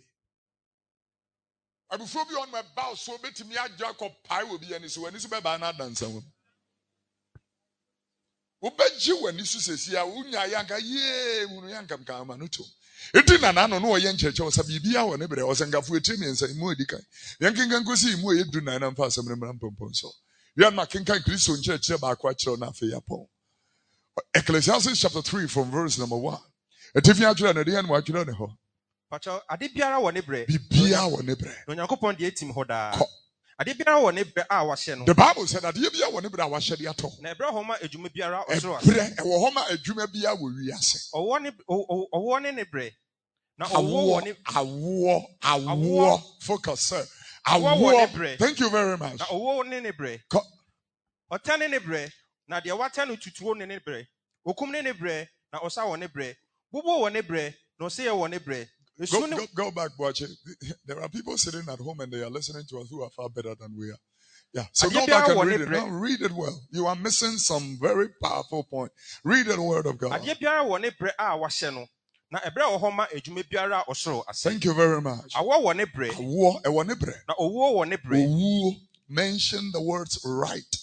I will be on my bow so bit me a Jacob pie will be any so when it's by banana dancer. Ubeji when this is here, Unya Yanka, ye, Unyankam Kamanuto. It didn't know no yen church or Sabibia or Nebre or Sangafu Timians and Moedica. Yankin can go see more do nine and pass some Ramponso. You are not King Christian church about Quacho Nafiapo. Ecclesiastes chapter three from verse number one. And if you are trying to do what you don't know. Pacho, Adibiara wa nebre. Bibia wa nebre. No Yakupon de Tim Hoda. Adibiara wa nebre a washeno. The Bible said that Adibia wa nebre washedi ato. Nebra homa ejume biara osoro ase. Ebre ewo homa ejume bia wo wiase. Owo ne owo ne nebre. Na owo wo ne awo awo focus sir. Awo. Thank you very much. Na owo ne nebre. Otane nebre na de wata no tutuo ne nebre. Okum ne nebre na osa wo nebre. Bubo wo nebre na ose ye wo nebre. Go, go, go back, Boache. There are people sitting at home and they are listening to us who are far better than we are. Yeah. So go back and read it. Now read it well. You are missing some very powerful point. Read the word of God. Thank you very much. Mention the words right.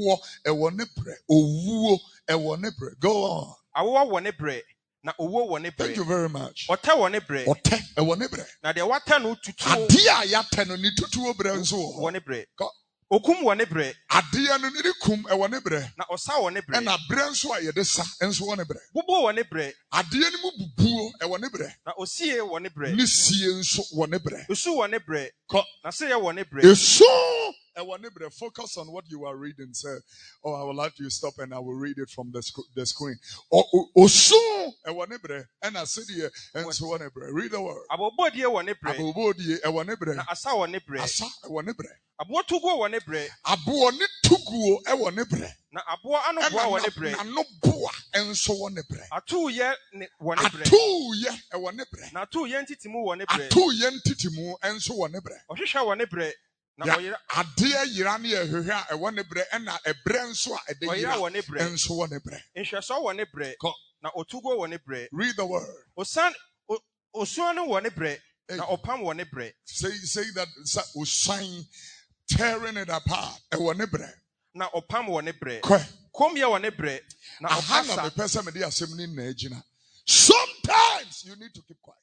Go on. Na owo wo ne bre. Thank you very much. Ota wo ne bre. Ote e wo ne bre. Na de wata no tutuo. Ade a ya te no ni tutuo bre nso wo ne bre. Okum wo ne bre. Ade no ni kum e wo ne bre. Na osa wo ne bre. E na bre nso a ye de sa nso wo ne bre. Bubu wo ne bre. Ade ni mu bubuo e wo ne bre. Na osie wo ne bre. Ni sie nso wo ne bre. Osu wo ne bre. Na se ye wo ne bre. Eso focus on what you are reading, sir. Oh, I would like you to stop and I will read it from the, sc- the screen. Oh, so and I said here and so on. Read the word. Abobodie wonebre. Abobodie e wonebre. Na asa wonebre. Asa e wonebre. Abo tuguo wonebre. Abo ne tuguo e wonebre. Na abo ano boa wonebre. Na no boa enso wonebre. Atu ye wonebre. Atu ye e wonebre. Na atu ye ntitimu wonebre. Atu ye ntitimu enso wonebre. Ohwehwa wonebre. Na adea yira ne ehwehwe a ewo ne bre na ebre nso a ede yira enso wo ne bre nhweso wo ne bre na otugo wo ne bre. Read the word. Osan osuan no wo ne bre na opam wo ne bre. Say say that osan tearing it apart e wo ne bre na opam wɔ ne brɛ. Kɔ. Kommyɛ wɔ ne brɛ na Aha na ɔkasa. me pɛ sɛ mede asɛm ni na agyina. Sometimes you need to keep quiet.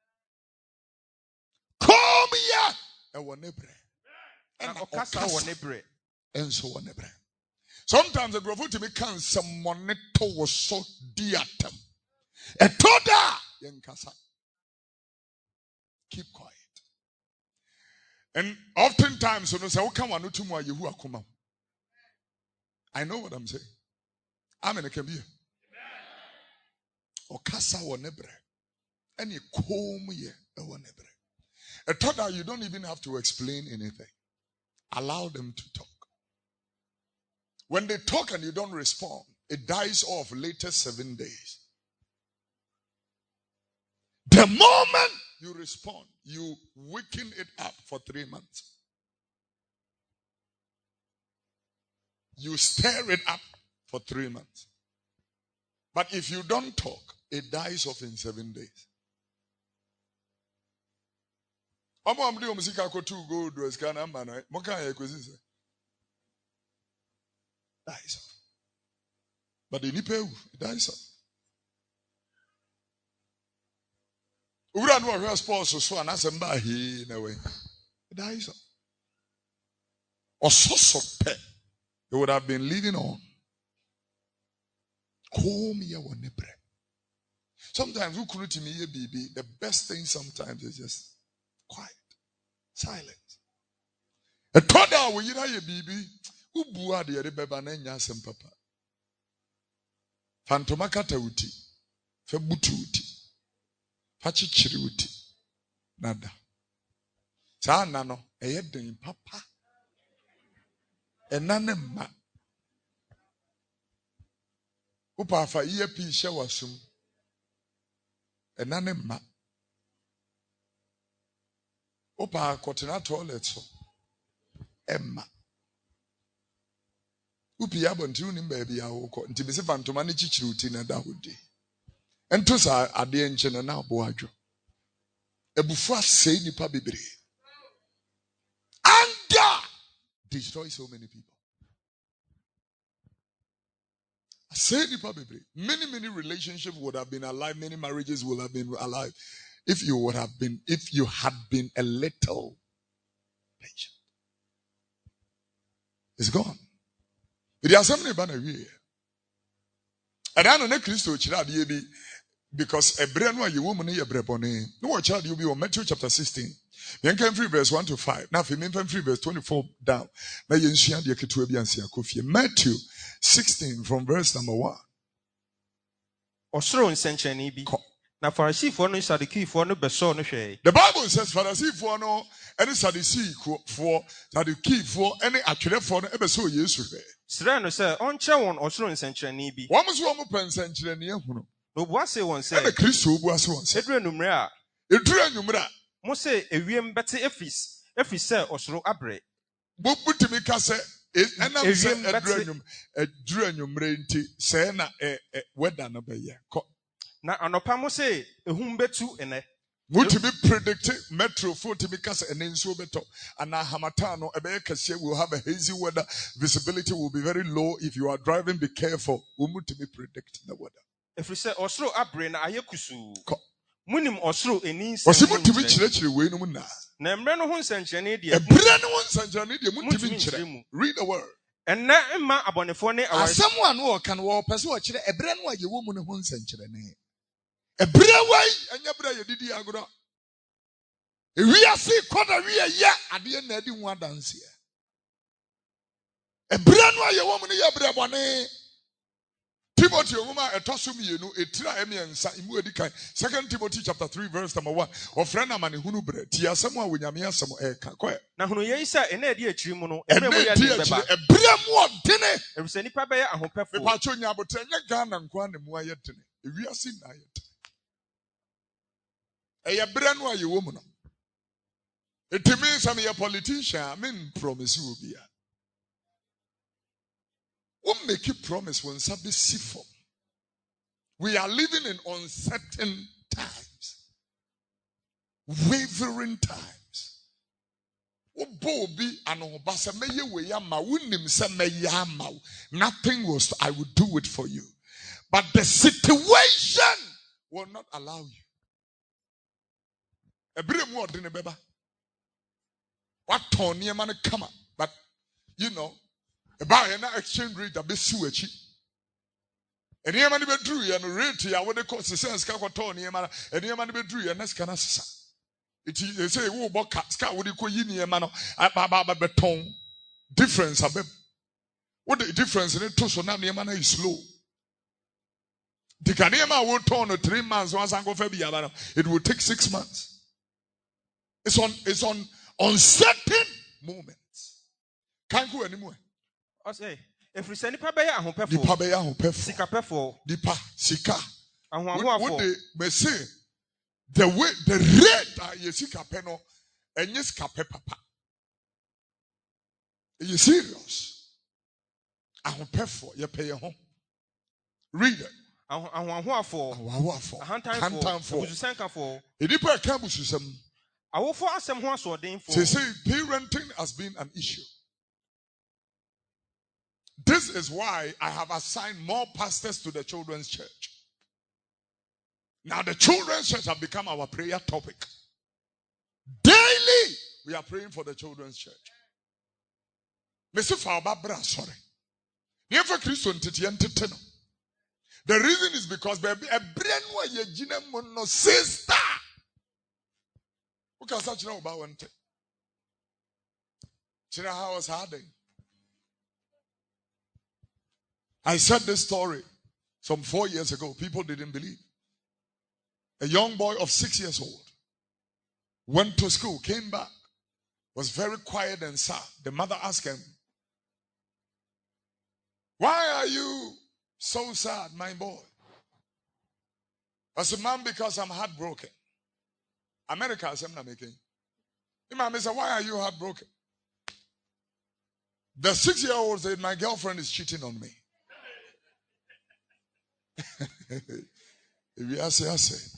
Come here. Ɛwɔ ne brɛ. Na ɔkasa wɔ ne brɛ. Ɛnso wɔ ne brɛ. Sometimes the growth to me can some monitor was so diatem. A toda yenkasa. Keep quiet. And oftentimes, you know, say, "Come on, to more Yehu akuma." I know what I'm saying. Amen. It can be. Okasa wa nebre. Any come ye wa nebre. A toda you don't even have to explain anything. Allow them to talk. When they talk and you don't respond, it dies off later seven days. The moment you respond, you weaken it up for three months. You stir it up for three months. But if you don't talk, it dies off in seven days. Omo amdi omusika ko two gold was kana man. Mo kan ye kwesi se. Dies off. But the nipa it dies off. Ura no hwe sports so anasem ba he na we. It dies off. Ososo pe. It would have been leading on. Home here one nebre. Sometimes who couldn't me baby. The best thing sometimes is just quiet. Silence. A toda we yira ye baby. Who bua de yere beba na nya asem papa. Fantoma kata uti. Fe butu uti. Fa chichiri uti. Nada. Sa na no eye den papa. Enane ma. Upa fa iye pi she wasum. Enane ma. Upa kotena toilet so. Emma. Upi yabo nti unim baby ya uko. Nti bisi fantoma ni chichiri uti na da hudi. Ento sa ade enche na na abo adwo. Ebufu asei nipa bebre. Anger destroy so many people. Asei nipa bebre. Many many relationships would have been alive. Many marriages would have been alive if you would have been if you had been a little patient. It's gone. It is something about a year. And I don't know Christo chira because a brand new woman a brebone. No child you be on Matthew chapter sixteen. Then came free verse one to five. Now if you mean free verse twenty-four down. Now you see the ketu ebi ansia kofi. Matthew sixteen from verse number one. Osro nsenchani bi. Na Pharisee no Sadduceefoɔ no beso no hwɛ. The Bible says Pharisee no any Sadduceefoɔ Sadduceefoɔ any atwerɛfoɔ no ebeso Yesu hwɛ. Srɛ no sɛ ɔnkyɛ wɔn osoro nsenkyerɛnne bi. Wɔn so wɔn pɛ nsenkyerɛnne ehunu. No buase wɔn sɛ. Ɛna Kristo buase wɔn sɛ. Edure numre a. Edure numre a. Mo sɛ ewiem bɛte efis efis sɛ osoro abrɛ. Bobutimi ka sɛ ɛnam sɛ edure num edure numre nti sɛ na ɛ ɛ weather no bɛyɛ. Na anopa mo sɛ ehum betu ene. Mutimi predict metro for timi kasa ene nsuo beto ana hamata no ebeye kase will have a hazy weather. Visibility will be very low. If you are driving, be careful. Mutimi predict the weather. If you say osoro abre na aye kusu. Munim osoro eni nse. Osi mutimi kyerɛkyerɛ we no mu na. Na mre no ho nsankyerɛnne de. Ebre no ho nsankyerɛnne de mutimi kyerɛ. Read the word. Enne mma abonefo ne awari. Asɛm a no ɔka no wɔpɛ sɛ ɔkyerɛ ebre no a yɛwɔ mu ne ho nsankyerɛnne. Ebre wai anya bre ye didi agoro. Ewiase koda wi ye ade na adi hu adanse. Ebre no a ye wo mu ne ye bre bone. Timothy omuma etoso mienu etira emiensa imu edi kan. Second Timothy chapter three verse number one. Ofre na mane hunu bre. Ti asem a wonyame asem e ka koe. Na hunu ye isa ene edi akiri mu no ebre mo ye de beba. Ebre mu odene. Ebise nipa be ye ahopefo. Me pa cho nya abotre nya Ghana nko na mu ayetene. Ewiase na ayetene. Eye bre no aye wo mu no. It means I'm a politician. I mean promise you will be. What make you promise when somebody see for? We are living in uncertain times. Wavering times. Bobi and Obasa meye we yama winim se meyama. Nothing was I would do it for you. But the situation will not allow you. Every more than a beba. What Tony man come up, but you know, about an exchange rate a bit sewage. And here man be drew and rate ya what they call the sense Tony man, and here man be drew and that's kind of it is say who about scout would you call you man about beton difference a bit. What the difference in it to so now near man is slow. The Kanema will turn three months once I go for it will take six months. It's on it's on uncertain moments. Can't go anymore. I say, if we send Nipa Beya home, Nipa Beya home, Sika Pefo, Nipa Sika. And what they may say, the way the rate are Yesika Peno and Yeska Pepapa. You serious? I home Pefo, you pay your home. Read it. And one for a hand time for Sanka for a deeper campusism. I will for some horse or dame for. They say parenting has been an issue. This is why I have assigned more pastors to the children's church. Now the children's church have become our prayer topic. Daily we are praying for the children's church. Mister Faubabra, sorry. Never Christian Titian. The reason is because baby a brand new yejina mono sister. Who can such know about one thing? You know how I was hiding. I said this story some four years ago. People didn't believe. A young boy of six years old went to school, came back, was very quiet and sad. The mother asked him, "Why are you so sad, my boy?" I said, "Mom, because I'm heartbroken." America, I'm not making. Imam said, "Why are you heartbroken?" The six-year-old said, "My girlfriend is cheating on me." If you ask, I say,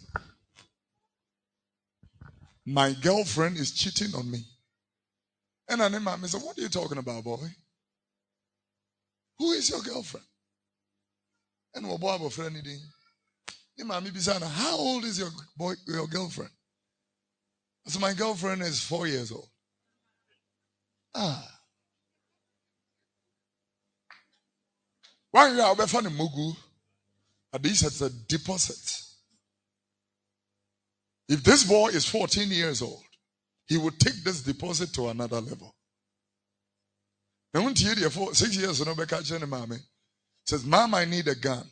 "My girlfriend is cheating on me." And then Imam said, "What are you talking about, boy? Who is your girlfriend?" And what boy friend did? Imam Bizana, "How old is your boy, your girlfriend?" I said, "My girlfriend is four years old." Ah. Why are you a mugu? At least it's a deposit. If this boy is fourteen years old, he would take this deposit to another level. Now, when you for six years, no be catching mommy says, "Mom, I need a gun."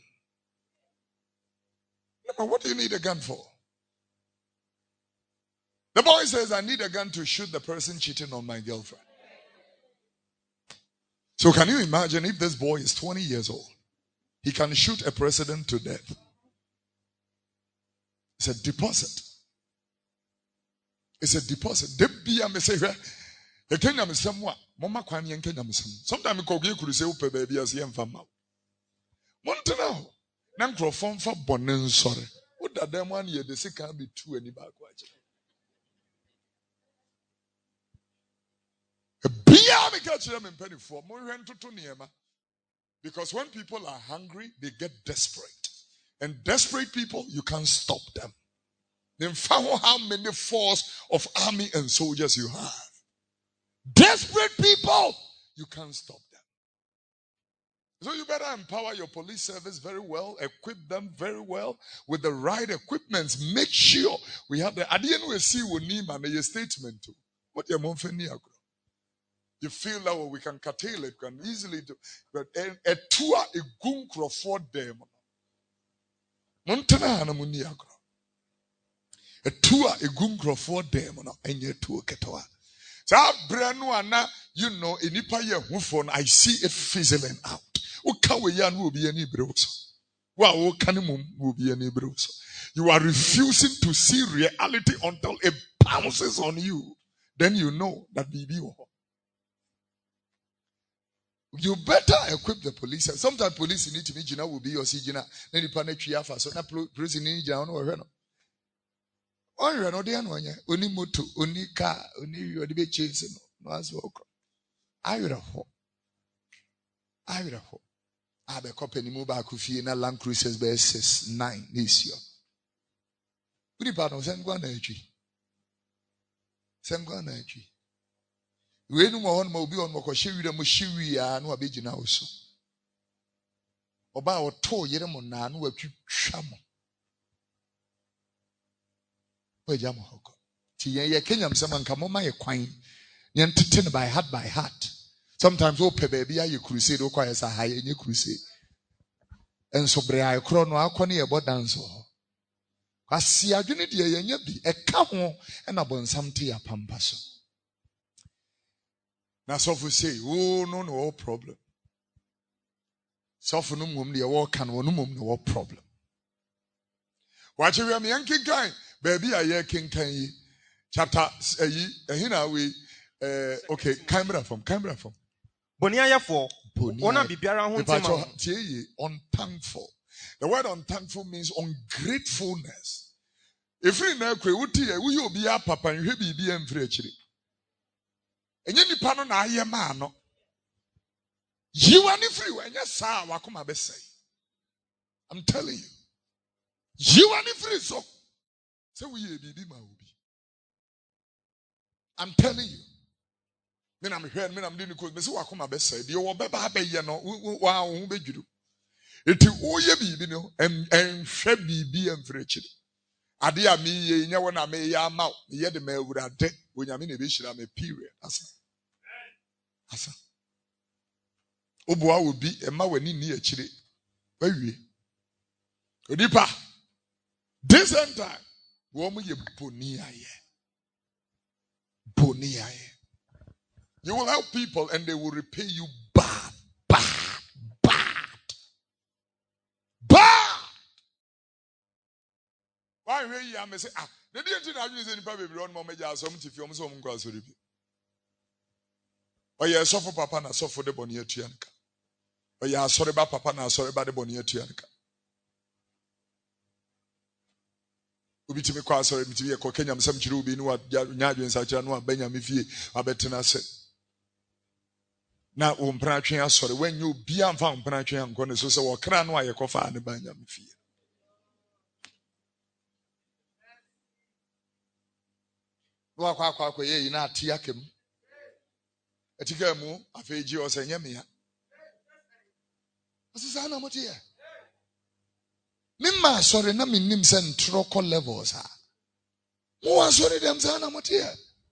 But what do you need a gun for? The boy says, "I need a gun to shoot the person cheating on my girlfriend." So can you imagine if this boy is twenty years old? He can shoot a president to death. It's a deposit. It's a deposit. Sometimes you could say, "Upe baby as yem fama." Montana, Nancrofon for Bonin, sorry. What that them one year, the sick can't be two any back. A beer, we catch them in penny for more than to Tuniema. Because when people are hungry, they get desperate. And desperate people, you can't stop them. Then found how many force of army and soldiers you have. Desperate people, you can't stop them. So you better empower your police service very well, equip them very well with the right equipment. Make sure we have the adian we see we need and a statement too. What your mom for you feel that well, we can curtail it, we can easily do. But a tour a gunkro for them. Montana na muniagro. A tour a gunkro for them and your tour ketoa. So brand new you know in Nipa ye phone I see it fizzling out. Ukawe yan will be any bros. Wow, kanimum will be any bros. You are refusing to see reality until it bounces on you. Then you know that B B will. You better equip the police. Sometimes police need to be Gina will be your Sigina. Then you panic Chiafa. So now police need Jana or Reno. Or Reno, the one, only moto, only car, only you are the chasing. no as wokɔ awerɛhɔ awerɛhɔ abɛkɔ panimu baako fie na Land Cruisers bɛyɛ six nine na esio wodi pa no sɛ nkwa na atwi sɛ nkwa na atwi wei no mo hɔ no ma obi on mo kɔhye wira mo hye wia na wabɛgyina wo so Oba oto yere mo na no watwitwa mo. Oja mo hoko. Ti yen ye Kenya msema nka mo ma ye kwan. Yen tete by heart by heart. Sometimes o pe baby aye crusade o kwa yesa ha ye crusade. Enso bre aye kro no akọ na ye bo dance ho. Kwasi adwene de ye nya bi e ka ho e na bonsam te ya pampa so. Na so for say, oh no no problem. So for no mum the walk and one mum no problem. Watch we am yanking kind, baby a year king can ye chapter a ye a hina we uh okay, camera from camera from Bonia for Bona Bibiara unthankful. The word unthankful means ungratefulness. If we know we will be a papa and we be em free. And you pano na ye man no. You are free when you saw Wakuma Bessay. I'm telling you. You are free, so so we be my ubi. I'm telling you. Then I'm here, I'm doing because Miss Wakuma Bessay. You will be baby, you know, wow, who be you. It will be no and and shed be and free. Adia me, ye never na me ya mouth, yet the mail would have dead when I'm in a vision. I'm a period. Asa. Asa. Oboa will be a ma when near chili. Very Odipa. This end time, woman ye bonia ye. Bonia ye. You will help people and they will repay you bad, bad, bad, bad. Why will you am say ah? The didn't know you say any baby run mama ja some to film some go so repeat. Oh yeah, suffer papa na suffer the bonia tuanka. Oh yeah, sorry about papa na sorry about the bonia tuanka. Ubi to me kwa sorry me to be a Kenya some chirubi no nyadwen sa kira no abanya me fie abetena se. Na umpra twen asori when you bi amfa umpra twen anko ne so se wo kra no aye kofa ne banya me fie. No akwa akwa akwa ye na ate akem. Etika mu afeji o se nyame ya. Osisa na motie ya. Mimma sorry na minnim se ntroko levels ha. Mo sorry dem se na motie.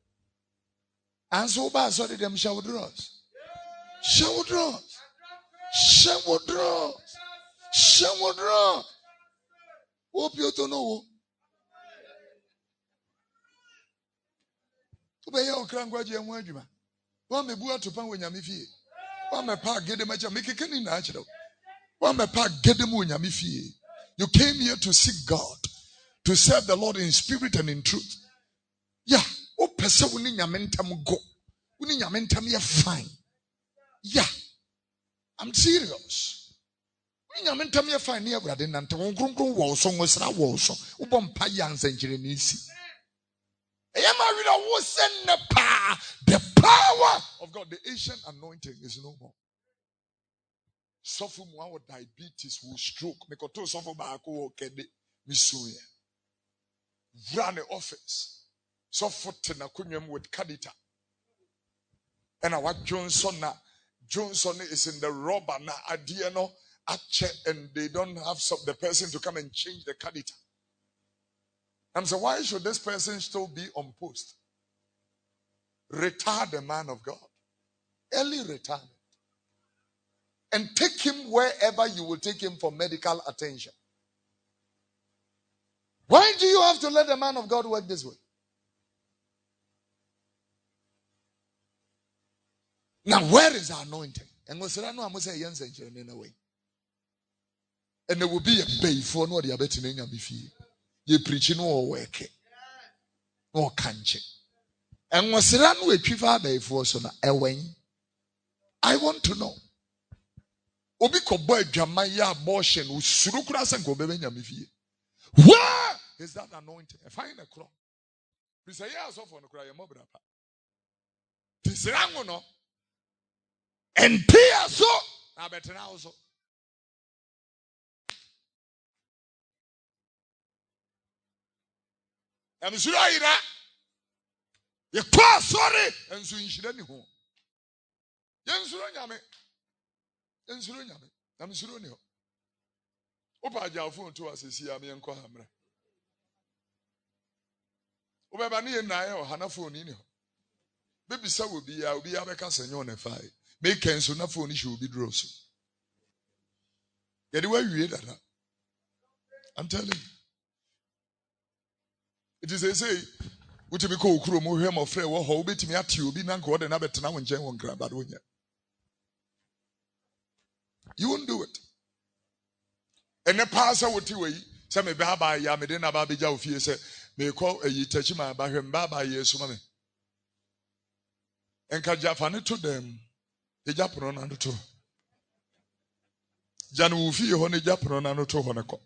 Anso ba sorry dem shower draws. Shower draws. Shower draws. Shower draws. Hope you to know. Ube ya okrangwaji ya mwajuma. Wa mebu atopa wo nyame fie. Wa mepa gede macha mekekeni na achiro. Wa mepa gede mu nyame fie. You came here to seek God, to serve the Lord in spirit and in truth. Yeah, o pese wo ni nyame ntam go. Wo ni nyame ntam ye fine. Yeah. I'm serious. Wo ni nyame ntam ye fine ne awurade nante wo kronkron wo so ngosra wo so. Wo bom pa yansankyere ni si. The power of God, the ancient anointing is no more. Suffer more diabetes will stroke. Mekoto suffer baako wo kede misuye. Run the office. Suffer tena kunyem with kadita. And our Johnson na Johnson is in the rubber na adieno ache and they don't have some, the person to come and change the kadita. I'm saying, why should this person still be on post? Retire the man of God. Early retirement. And take him wherever you will take him for medical attention. Why do you have to let the man of God work this way? Now, where is our anointing? And we'll say, no, I'm going to say, yes, in a way. And there will be a bay for no the abetting in your fee. You preaching or work or can't. And was run with Piva Bay for so away. I want to know. Obiko boy Jamaya abortion with Surukras and Gobenya Mifi. Where is that anointing? Find a crop. Prisaya off on the cry, Mobrapa. Tisrango no. And Pia so. I better now so. I'm sorry. You're quite sorry. And so you should anyhow. Yansuronyame. Yansuronyame. I'm sorry. Opa ja phone to us see am yenko hamra. Obeba ne na ye ohana phone ni ho. Baby sa wo bia obi abeka senyo na fai. Make enso na phone shi obi draw so. Yede wa wie dada. I'm telling you. It is a say we to be call kuro mo hwe mo frɛ wo ho obetimi ate obi na nko de na betena wo nkyɛn wo nkra bad wo nya. You won't do it. And the pastor would tell you, some me baba ya me den aba beja ofie se me call a yitachi ma ba hwem baba yesu ma me. Enka jafane to them. E japono na to. Janu ofie ho ne japono na to ho ne ko.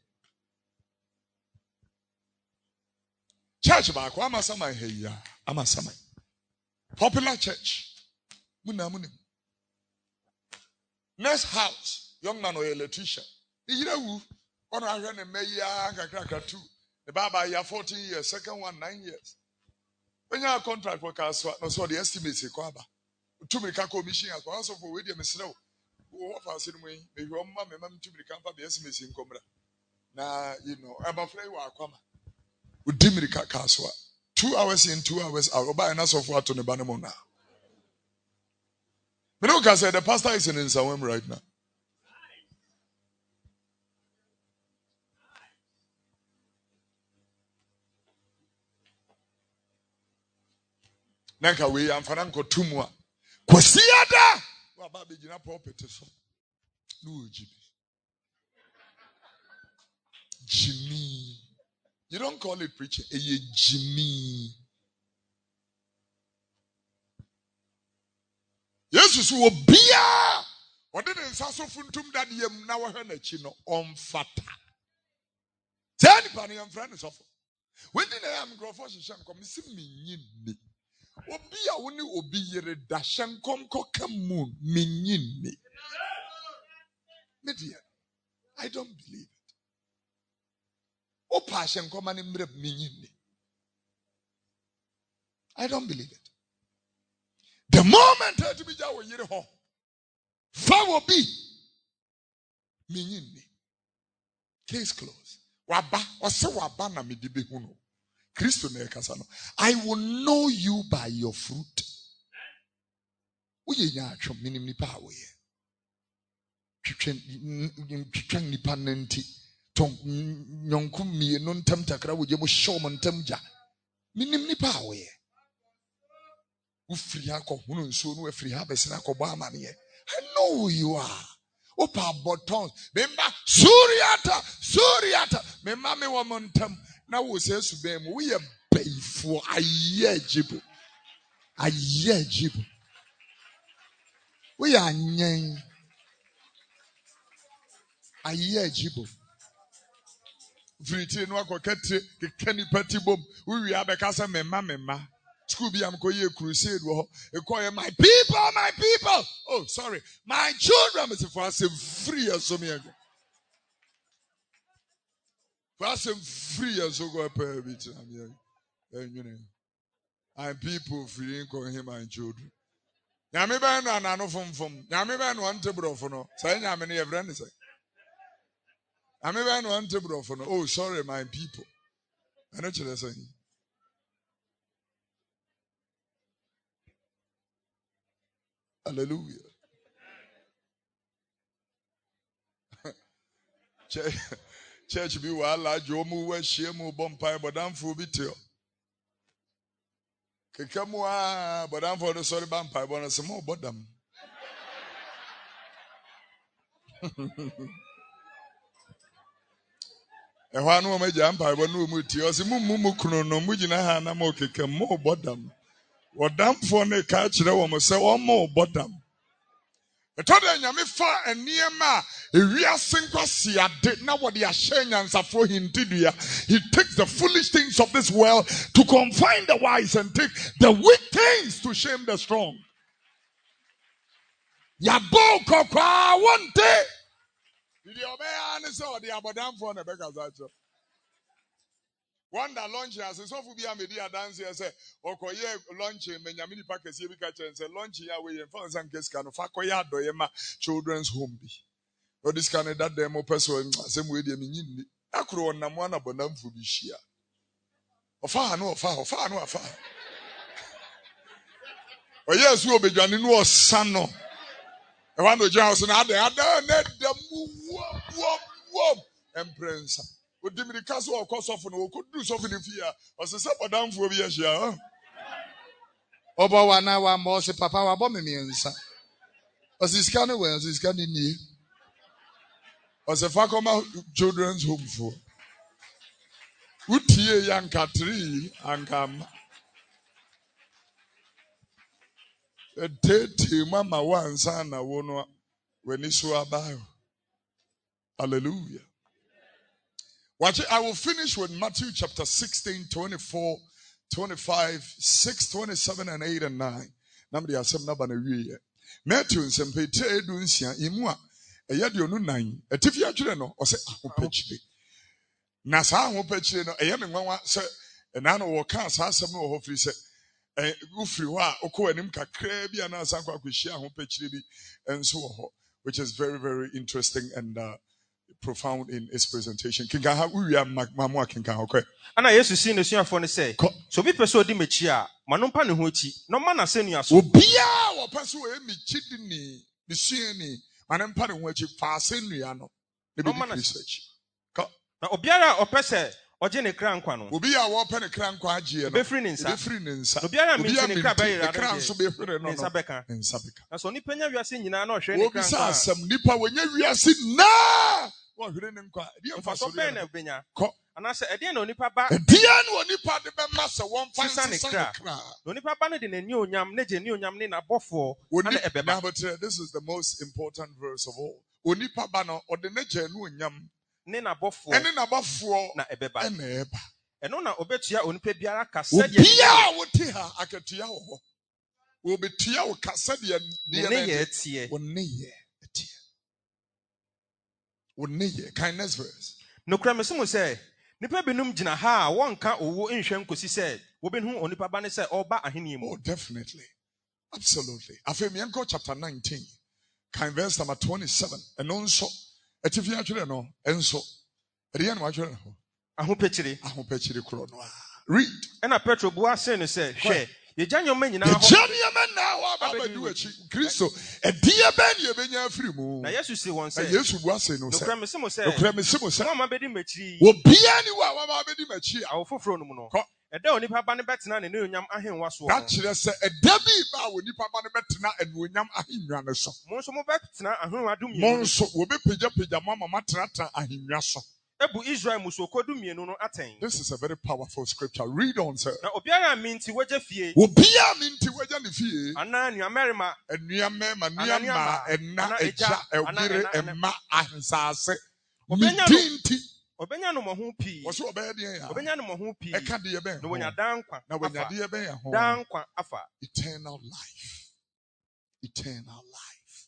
Church ba ko amasama he ya, amasama. Popular church. Muna muna. Next house, young man or electrician. You know, on I ran a mayor, cracker two. The Baba, you fourteen years, second one, nine years. When you have contract workers, no, so the estimates, Quaba. Two Mikako machine as well, also for William Snow. What was in way, maybe your mamma, mamma, to become the estimates in Combra. Now, you know, I'm afraid we are coming. With Dimirika Kaswa. Two hours in, two hours out. Oba and us of what on the Banamo now. Minoka said the pastor is in Sawem right now. Nanka we am fananko tumwa. Kwasiada wa babi jina property so. No Jimmy. Jimmy. You don't call it preaching. A Jimmy. Yes, you will be a. What did the Sasso Funtum that you now heard a chino on fata? Tell anybody I'm friends of. When did I am grow for Shan come see me? Obi a woni obi yere da shankom kokamu minyini. Media. I don't believe it. Opa shankom ani mre minyini. I don't believe it. The moment that to be jawo yere ho. Fa will be minyini. Case closed. Waba ose waba na midibe huno. I will know you by your fruit. Uye nyacho minim nipa we. Twitwen nipa nenti. Ton nyonku mie no ntam takra wo je mo show mo ntam ja. Minim nipa we. Ufri akọ hunu nso no afri ha besena akọbọ amane. I know who you are. Opa botons. Bemba Suriata, Suriata. Memma me wo mo ntam. Na wo se subem we ye bayfo aye jibo aye jibo we anyen aye jibo friti no akokatre kekani patibom we wi abeka se memma memma school bi am koye crusade wo e koye my people my people oh sorry my children is for us free as so me again. Pass him free as so go pay bit. And people free call him and children. Yami ban and I know from from Yami ban one table for no. Say Yamini a friend say. Yami ban one table for no. Oh, sorry, my people. I know what you're saying. Hallelujah. Church be wala jomu we shemu bompai bodam fu bitio. Kekamwa bodam for the sorry bompai bona some bodam. E hwanu me jampai bonu mu ti o se mumu mu kunu no mu gina ha na mo kekamo bodam. Wodam for ne ka kire wo mo se wo mo bodam. Etoda nyame fa eniema we are single now what they are sharing and for him did he takes the foolish things of this world to confine the wise and take the weak things to shame the strong. Ya bo kokwa one day. Did you obey answer or the abadam for the beggar's answer? One that lunch has a soft be a media dance here say, Okoye lunch in Benjamin Packers, you catch and say, lunch here away in France and Kescan of Fakoya Doyema children's home be. Or this kind of that demo person, same way they mean. Akro on Namwana Bonam for Bishia. Or far no far, or far no far. Oh, yes, we'll be Johnny no son. I want to Johnson out there. I don't let them whoop, whoop, whoop, and Prince. Would give me the castle or cost of no could do something in fear. Or say, Supper down for years, yeah. Oba one hour more, say, Papa, wa bomb me, and son. As this kind of way, as this kind of knee. As a Fakoma children's home for. Would hear young Catherine and come. A tete mama one son, I won't when you saw about. Hallelujah. Watch it. I will finish with Matthew chapter sixteen, twenty-four, twenty-five, six, twenty-seven, and eight and nine. Nobody has some number in Matthew and some Peter Dunsia, Imua, a Yadionu nine, a Tifia Chileno, or say, Ahopechli. Nasa Ahopechli, a Yaman, sir, and Anna will cast her some more hopefully say, Ufriwa, Oko and Imka Krebi, and Asakwa Kushia, Ahopechli, and so on, which is very, very interesting and uh, profound in his presentation. Kinga ha we are mamwa kinga okay. Ana Yesu si ne suafo ne say. So bi peso di mechi a, manompa ne ho chi. No ma na senu aso. Obia wo peso e mechi di ni, ni sue ni, manompa ne ho chi fa senu ya no. Ne bi research. Ko. Na obiara opese oje ne kra nkwa no. Obia wo pe ne kra nkwa agye no. Be free ne nsa. Be free ne nsa. Obiara mi ne kra ba yira. Kra nso be free no. Nsa beka. Nsa beka. Na so ni penya wiase nyina na ohwe ne kra nkwa. Obisa asem nipa wonya wiase na. What you didn't inquire? For so pen of Benya. And I said, a dear no nipa ba. A dear no nipa de massa one fancy crack. No nipa banner in a new yam, neja new yam nina bofo. But this is the most important verse of all. Unipa banner or the neja new yam. Nina bofo. And in a bofo na ebeba. And eba. And on a obetia unipe biara cassette. Pia would tia akatia. Will be tia or cassadia near it. One near. Kindness verse. No cremasimu say, Nipa benum jina ha, one can owo inhwem kosi said, Wobin who onipa bane say, Oba ahini mo. Oh, definitely. Absolutely. Afemianko chapter nineteen, kind verse number twenty-seven. And also, etifi actually no, and so, Rian actually no. Ahu pechiri. Ahu pechiri krono. Read. And a petro bua say, say, share. Ye janyo men nyina ho. Ye janyo men na wa ba do achi. Kristo e dia ben ye benya afiri mu. Na Yesu say won say. Na Yesu bua say no say. No kreme simo say. No kreme simo say. Wa ma bedi machi. Wo bia ni wa wa ma bedi machi. Awo foforo no mu no. E da onipa ba ne betena ne onyam ahenwa so. That kire say e da bi ba onipa ba ne betena onyam ahenwa ne so. Mo nso mo betena ahenwa dum ye. Mo nso wo be peja peja mama matena ta ahenwa so. This is a very powerful scripture. Read on, sir. Na obiara minti waje fie. Obiara minti waje ne fie. Ana nuamerima. Enuamema, nuama, ena eja, ewire, ema, ahensase. Minti. Obenya no mo ho pi. Wo so obenya de ya. Obenya no mo ho pi. E ka de ye ben. No wonya dankwa. Na wonya de ye ben ya ho. Dankwa afa. Eternal life. Eternal life.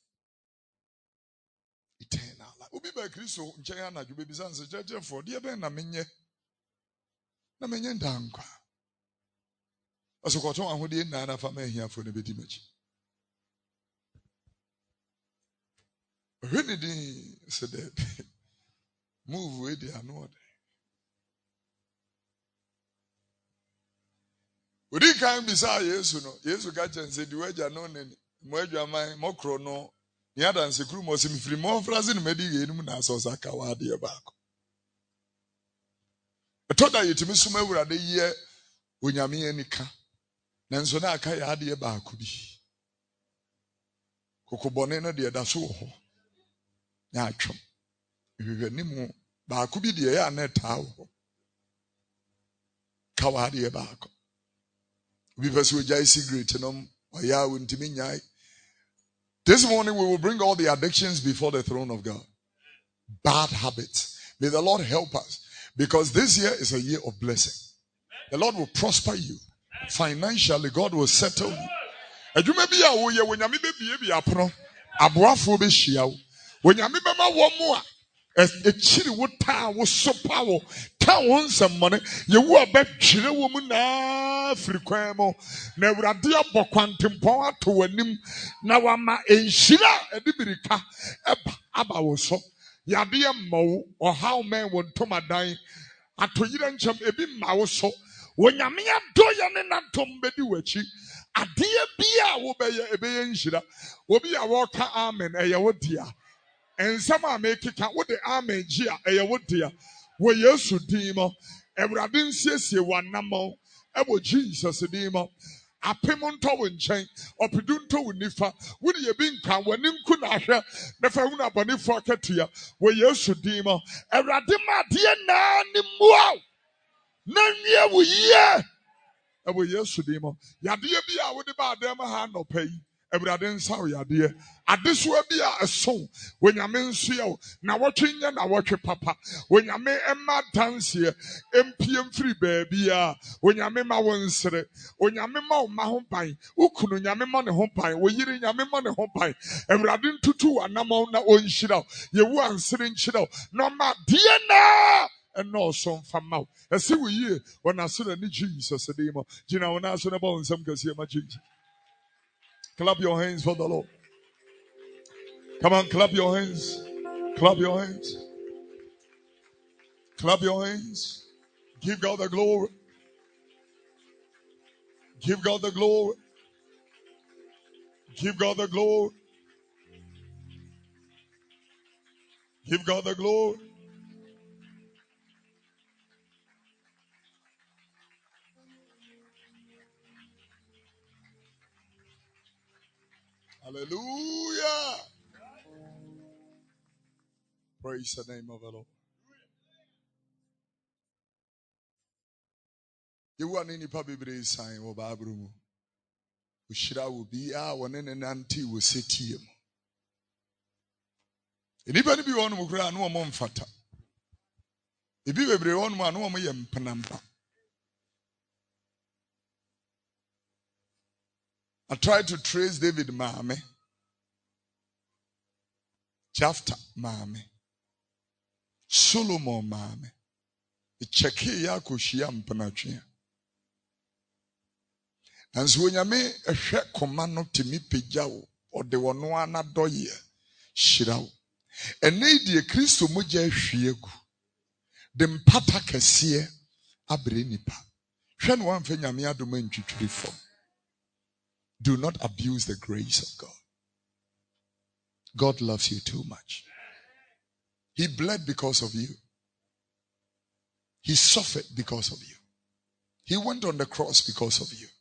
Eternal life. Obi ba Kristo nche ya na djube bizanse jeje for de ben na menye. Na menye dankwa. Asokoto ahode na na fa ma hia for ne bedi machi. When did he say that? Move with the anode. We didn't come beside Yesu no. Yesu catch and said, "You are no name. Moja mai mokro no. Ni ada nse kru mo simi free mo frazi no medi ye num na so saka wa de baako." Etoda yetimi suma wura de ye onyame anika. Nanso na aka ya de baako bi. Kokobone no de da so ho. Ya atwom. Ehwe nimu baako bi de ya na taa ho. Ka wa de baako. We pursue Jai cigarette no oya wuntimi nyai. This morning we will bring all the addictions before the throne of God. bad habits. May the Lord help us, because this year is a year of blessing. The Lord will prosper you financially. God will settle you. Adwuma bi a wo ye wonyame bebie bi apono aboafo be hia wo wonyame bema wo mo a echiri wo taa wo sopa wo ta wo nsemmone ye wo abadwire wo mu na frikwan mo na awurade abokwantimpon ato wanim na wama enhira edibirika eba aba wo so yade mmawo ohaw men wo ntomadan atoyire ncham ebi mmawo so wonyame adoye ne nantom bedi wachi adeɛ bia wo bɛyɛ ebɛyɛ nhyira obi a wɔka amen ɛyɛ wo dia ensɛm a mekeka wo de amen gye a ɛyɛ wo dia wo Yesu din mo Awurade nsiesie wanamo ɛwɔ Jesus din mo apem ntɔ wo nkyɛn ɔpedu ntɔ wo nifa wo de ebi nka w'ani nku na ahwɛ na fa hu na bɔnefo akatua wo Yesu din mo Awurade ma adeɛ na ne mua na nwie wo yie Ewo Yesu din mo yade bi a wo de ba adam ha no pai Awurade nsa wo yade adeso bi a ɛso wonyame nso ye na wotwe na wotwe papa wonyame emma danse empie mfiri baabi a wonyame ma wo nsere wonyame ma wo ma ho ban ukunu nyame ma ne ho ban wo yiri nyame ma ne ho ban Awurade ntutu anamo na onhyira ye wo ansere nhyira no ma die na and no son from mouth. I see we hear when I said any Jesus a demo. You know, when I said about some can see my Jesus. Clap your hands for the Lord. Come on, clap your hands. Clap your hands. Clap your hands. Give God the glory. Give God the glory. Give God the glory. Give God the glory. Hallelujah. Praise the name of the Lord. You want any public sign or Babru? Ushira will be our one and auntie will sit here. Anybody be one who cry no more fata. If you every one man, no more yam panampa. I tried to trace David Mame, Jephthah Mame, Solomon Mame, the Cheke Yakushia Mpanachia. And so when you may a share command not to me pijao or the one one doye, shirao. And nay, dear Christo Muja Shiegu, the Mpata Cassia Abrenipa. Shan one thing Yamia domain to reform. Do not abuse the grace of God. God loves you too much. He bled because of you. He suffered because of you. He went on the cross because of you.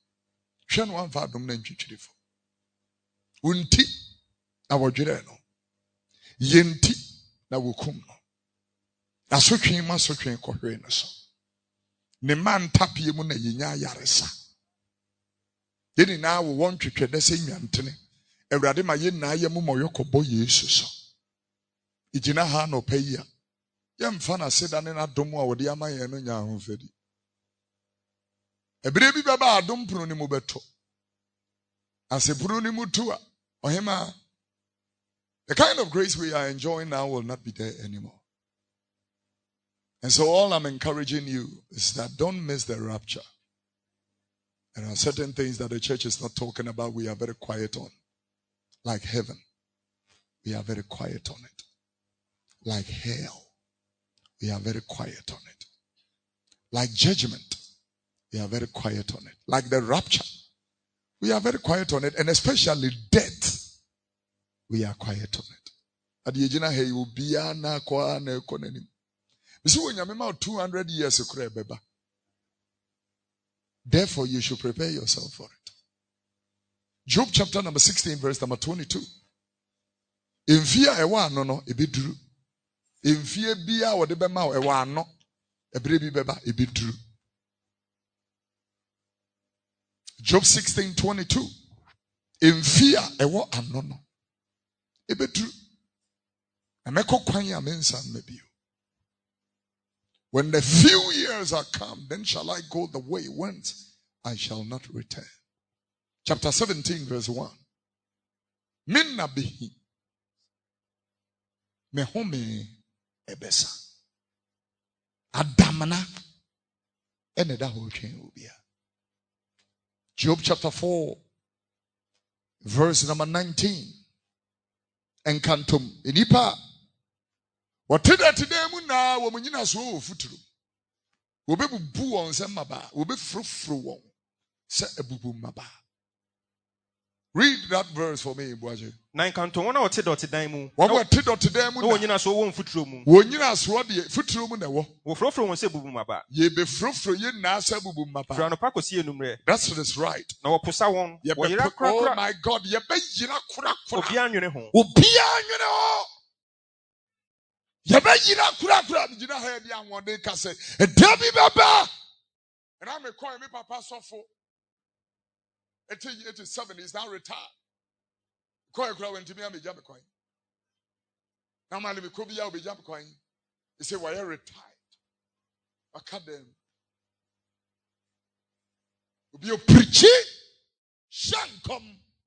Unti na wajire no. Yenti na wukum no. Asotwe ma sotwe kohwe no so. Ne man tapie mu na yenya yaresa. Yeni na wo won twetwe de se nwantene Awurade ma ye na ye mu moyokobo Yesu so igina ha no payia ye mfa na seda ne na dom a wo de amaye no nya ho fedi ebire bi baba adom pru ni mu beto ase pru ni mu tu a ohema the kind of grace we are enjoying now will not be there anymore. And so all I'm encouraging you is that don't miss the rapture. There are certain things that the church is not talking about. We are very quiet on. Like heaven. We are very quiet on it. Like hell. We are very quiet on it. Like judgment. We are very quiet on it. Like the rapture. We are very quiet on it. And especially death. We are quiet on it. At the age he will be na kwa na ekoneni. You see when you are two hundred years ago, beba. Therefore, you should prepare yourself for it. Job chapter number sixteen, verse number twenty-two. In fear, ewa no no ebidru. In fear, biya wade bema ewa no ebrebi beba ebidru. Job sixteen, twenty-two. In fear, ewa ano no ebidru. When the few years are come, then shall I go the way whence I shall not return. Chapter seventeen, verse one. Minna bihi mehome ebesa adamana eneda hotwen obia. Job chapter four, verse number nineteen. Encantum inipa wate that today mu na wo munyina so ofuturu wo be bubu won se maba wo be frufru won se ebubu maba. Read that verse for me, Boaje. Na encantum wona wote dot dan mu wo wote dot dan mu na wonyina so wo mfuturu mu wo nyina so de futuru mu na wo wo frufru won se bubu maba ye be frufru ye na se bubu maba fra no pa kosi enumre. That's is right. Na wo posa won wo yira kra Oh kra my God, ye be yira kra kra obi anwene ho obi anwene ho ye be yira kra kra gina ha dia won ka se e da bi baba na me call me papa sofo eighty-seven is now retired. Koi kra went to me am jam coin. Now man me ko bia obi jam coin. He say why retired. Academy. Obi o preach shankom.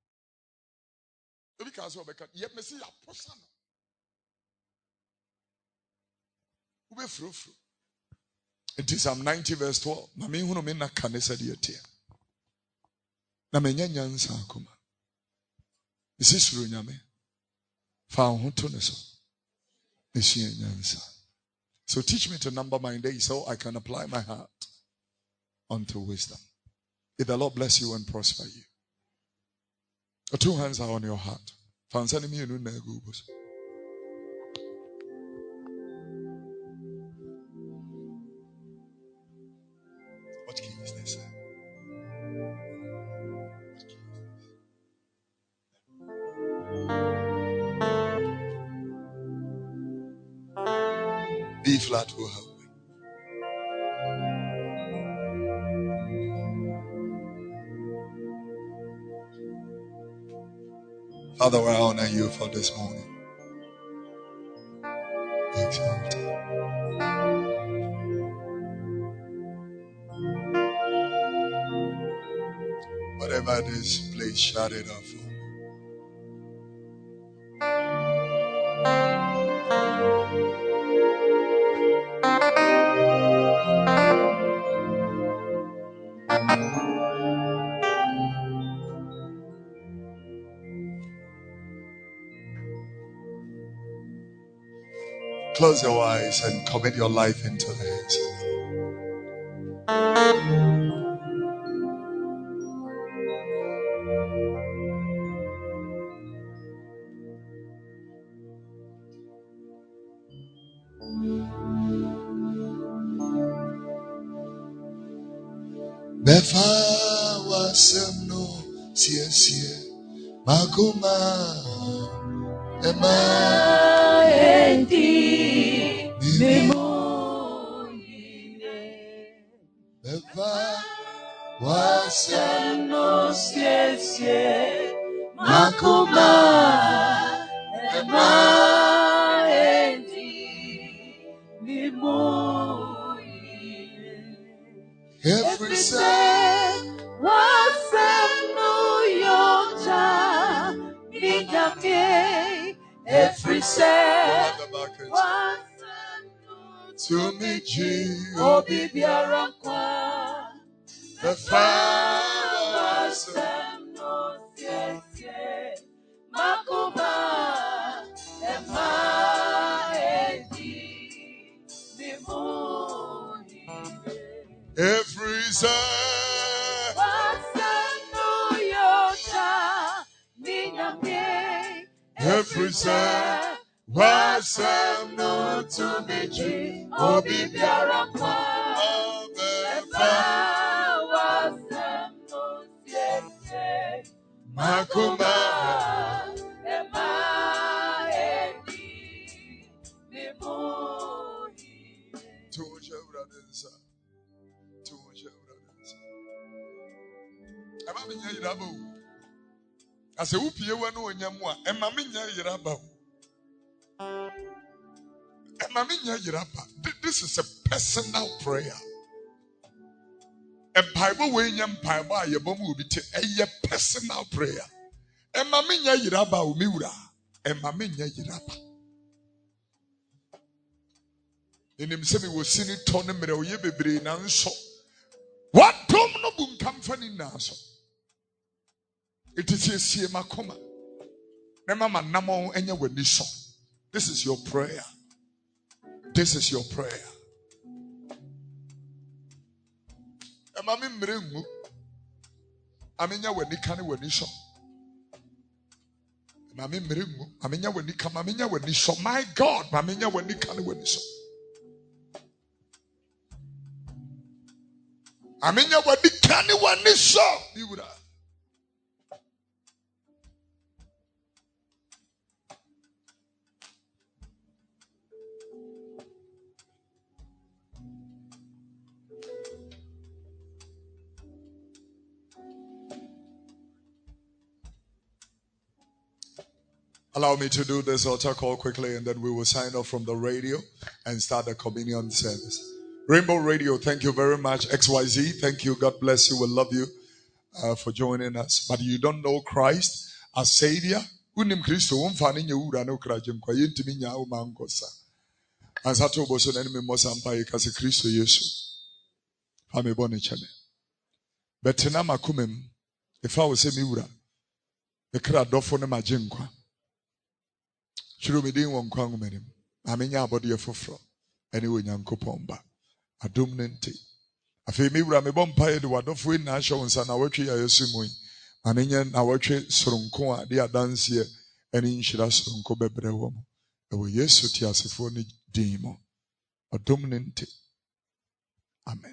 Obi ka so obeka ye me see aposa no. Obi fru fru. It is Psalm ninety verse twelve. Na me hunu me na kanisa de etia. Na menya nyansa akoma. Isi suru nyame. Fa ho to ne so. Isi nyansa. So teach me to number my days so I can apply my heart unto wisdom. May the Lord bless you and prosper you. The two hands are on your heart. Fansani mi enu na egu bos. What key is this? B flat will help me. Father, I honor you for this morning. Exalted. Whatever it is, please shout it out for me. Close your eyes and commit your life into the hands of the Befa wasemno siesie maguma ema Endi memoine Befa wasemno siesie makuma ema endi memoine every say wasemno yota nidame every say to me Jesus obi biara kwa the fire no siesie makuma ema endi mimuni every say wasano yota ninyamye every say wasam no to me Jesus obi biara kwa Befa wasam no siesie makuma ema endi mimuni to Jebradinsa to Jebradinsa Aba minya yiraba o ase upie wa no onyam a ema minya yiraba o This is a personal prayer. A Bible way yam Bible ayabomu biti a personal prayer. E mami nya yiraba umiura. E mami nya yiraba. Enim se mi wo sini tone mere oye bebre na nso. What dom no bun kamfani na so. It is a sie makoma. Ne mama namo enye wani so. This is your prayer. This is your prayer. Mami mrengu amenya wani kane wani so. Mami mrengu amenya wani kama amenya wani so. My God, amenya wani kane wani so. Amenya wani kane wani so. Biura. Allow me to do this altar call quickly and then we will sign off from the radio and start the communion service. Rainbow Radio, thank you very much. X Y Z, thank you. God bless you. We love you uh, for joining us. But you don't know Christ as Savior. Unim Christo, umfani nyura no krajem kwa yintimi nya umangosa. Ansato boso na enemy mosampa yekase Christo Yesu. Hame bone chane. Betena makumem, if I was a miura, the crowd dofo ne majinkwa. Churu me din won kwangu menim. Amenya abode yefofro. Ene wo nyankopon ba. Adom nenti. Afi mi wura me bom pae de wadofo ina ahye wonsa na watwe ya Yesu mu. Anenya na watwe soronko a de adanse ene nhira soronko bebre wo mu. Ewo Yesu ti asefo ni din mo. Adom nenti. Amen.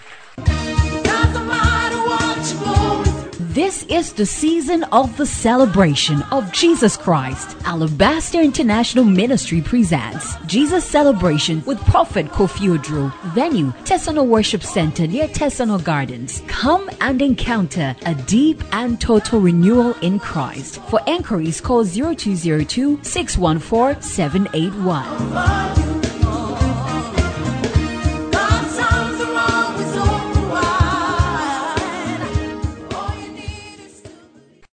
This is the season of the celebration of Jesus Christ. Alabaster International Ministry presents Jesus Celebration with Prophet Kofi Odro. Venue, Tesano Worship Center near Tesano Gardens. Come and encounter a deep and total renewal in Christ. For enquiries, call zero two zero two, six one four, seven eight one.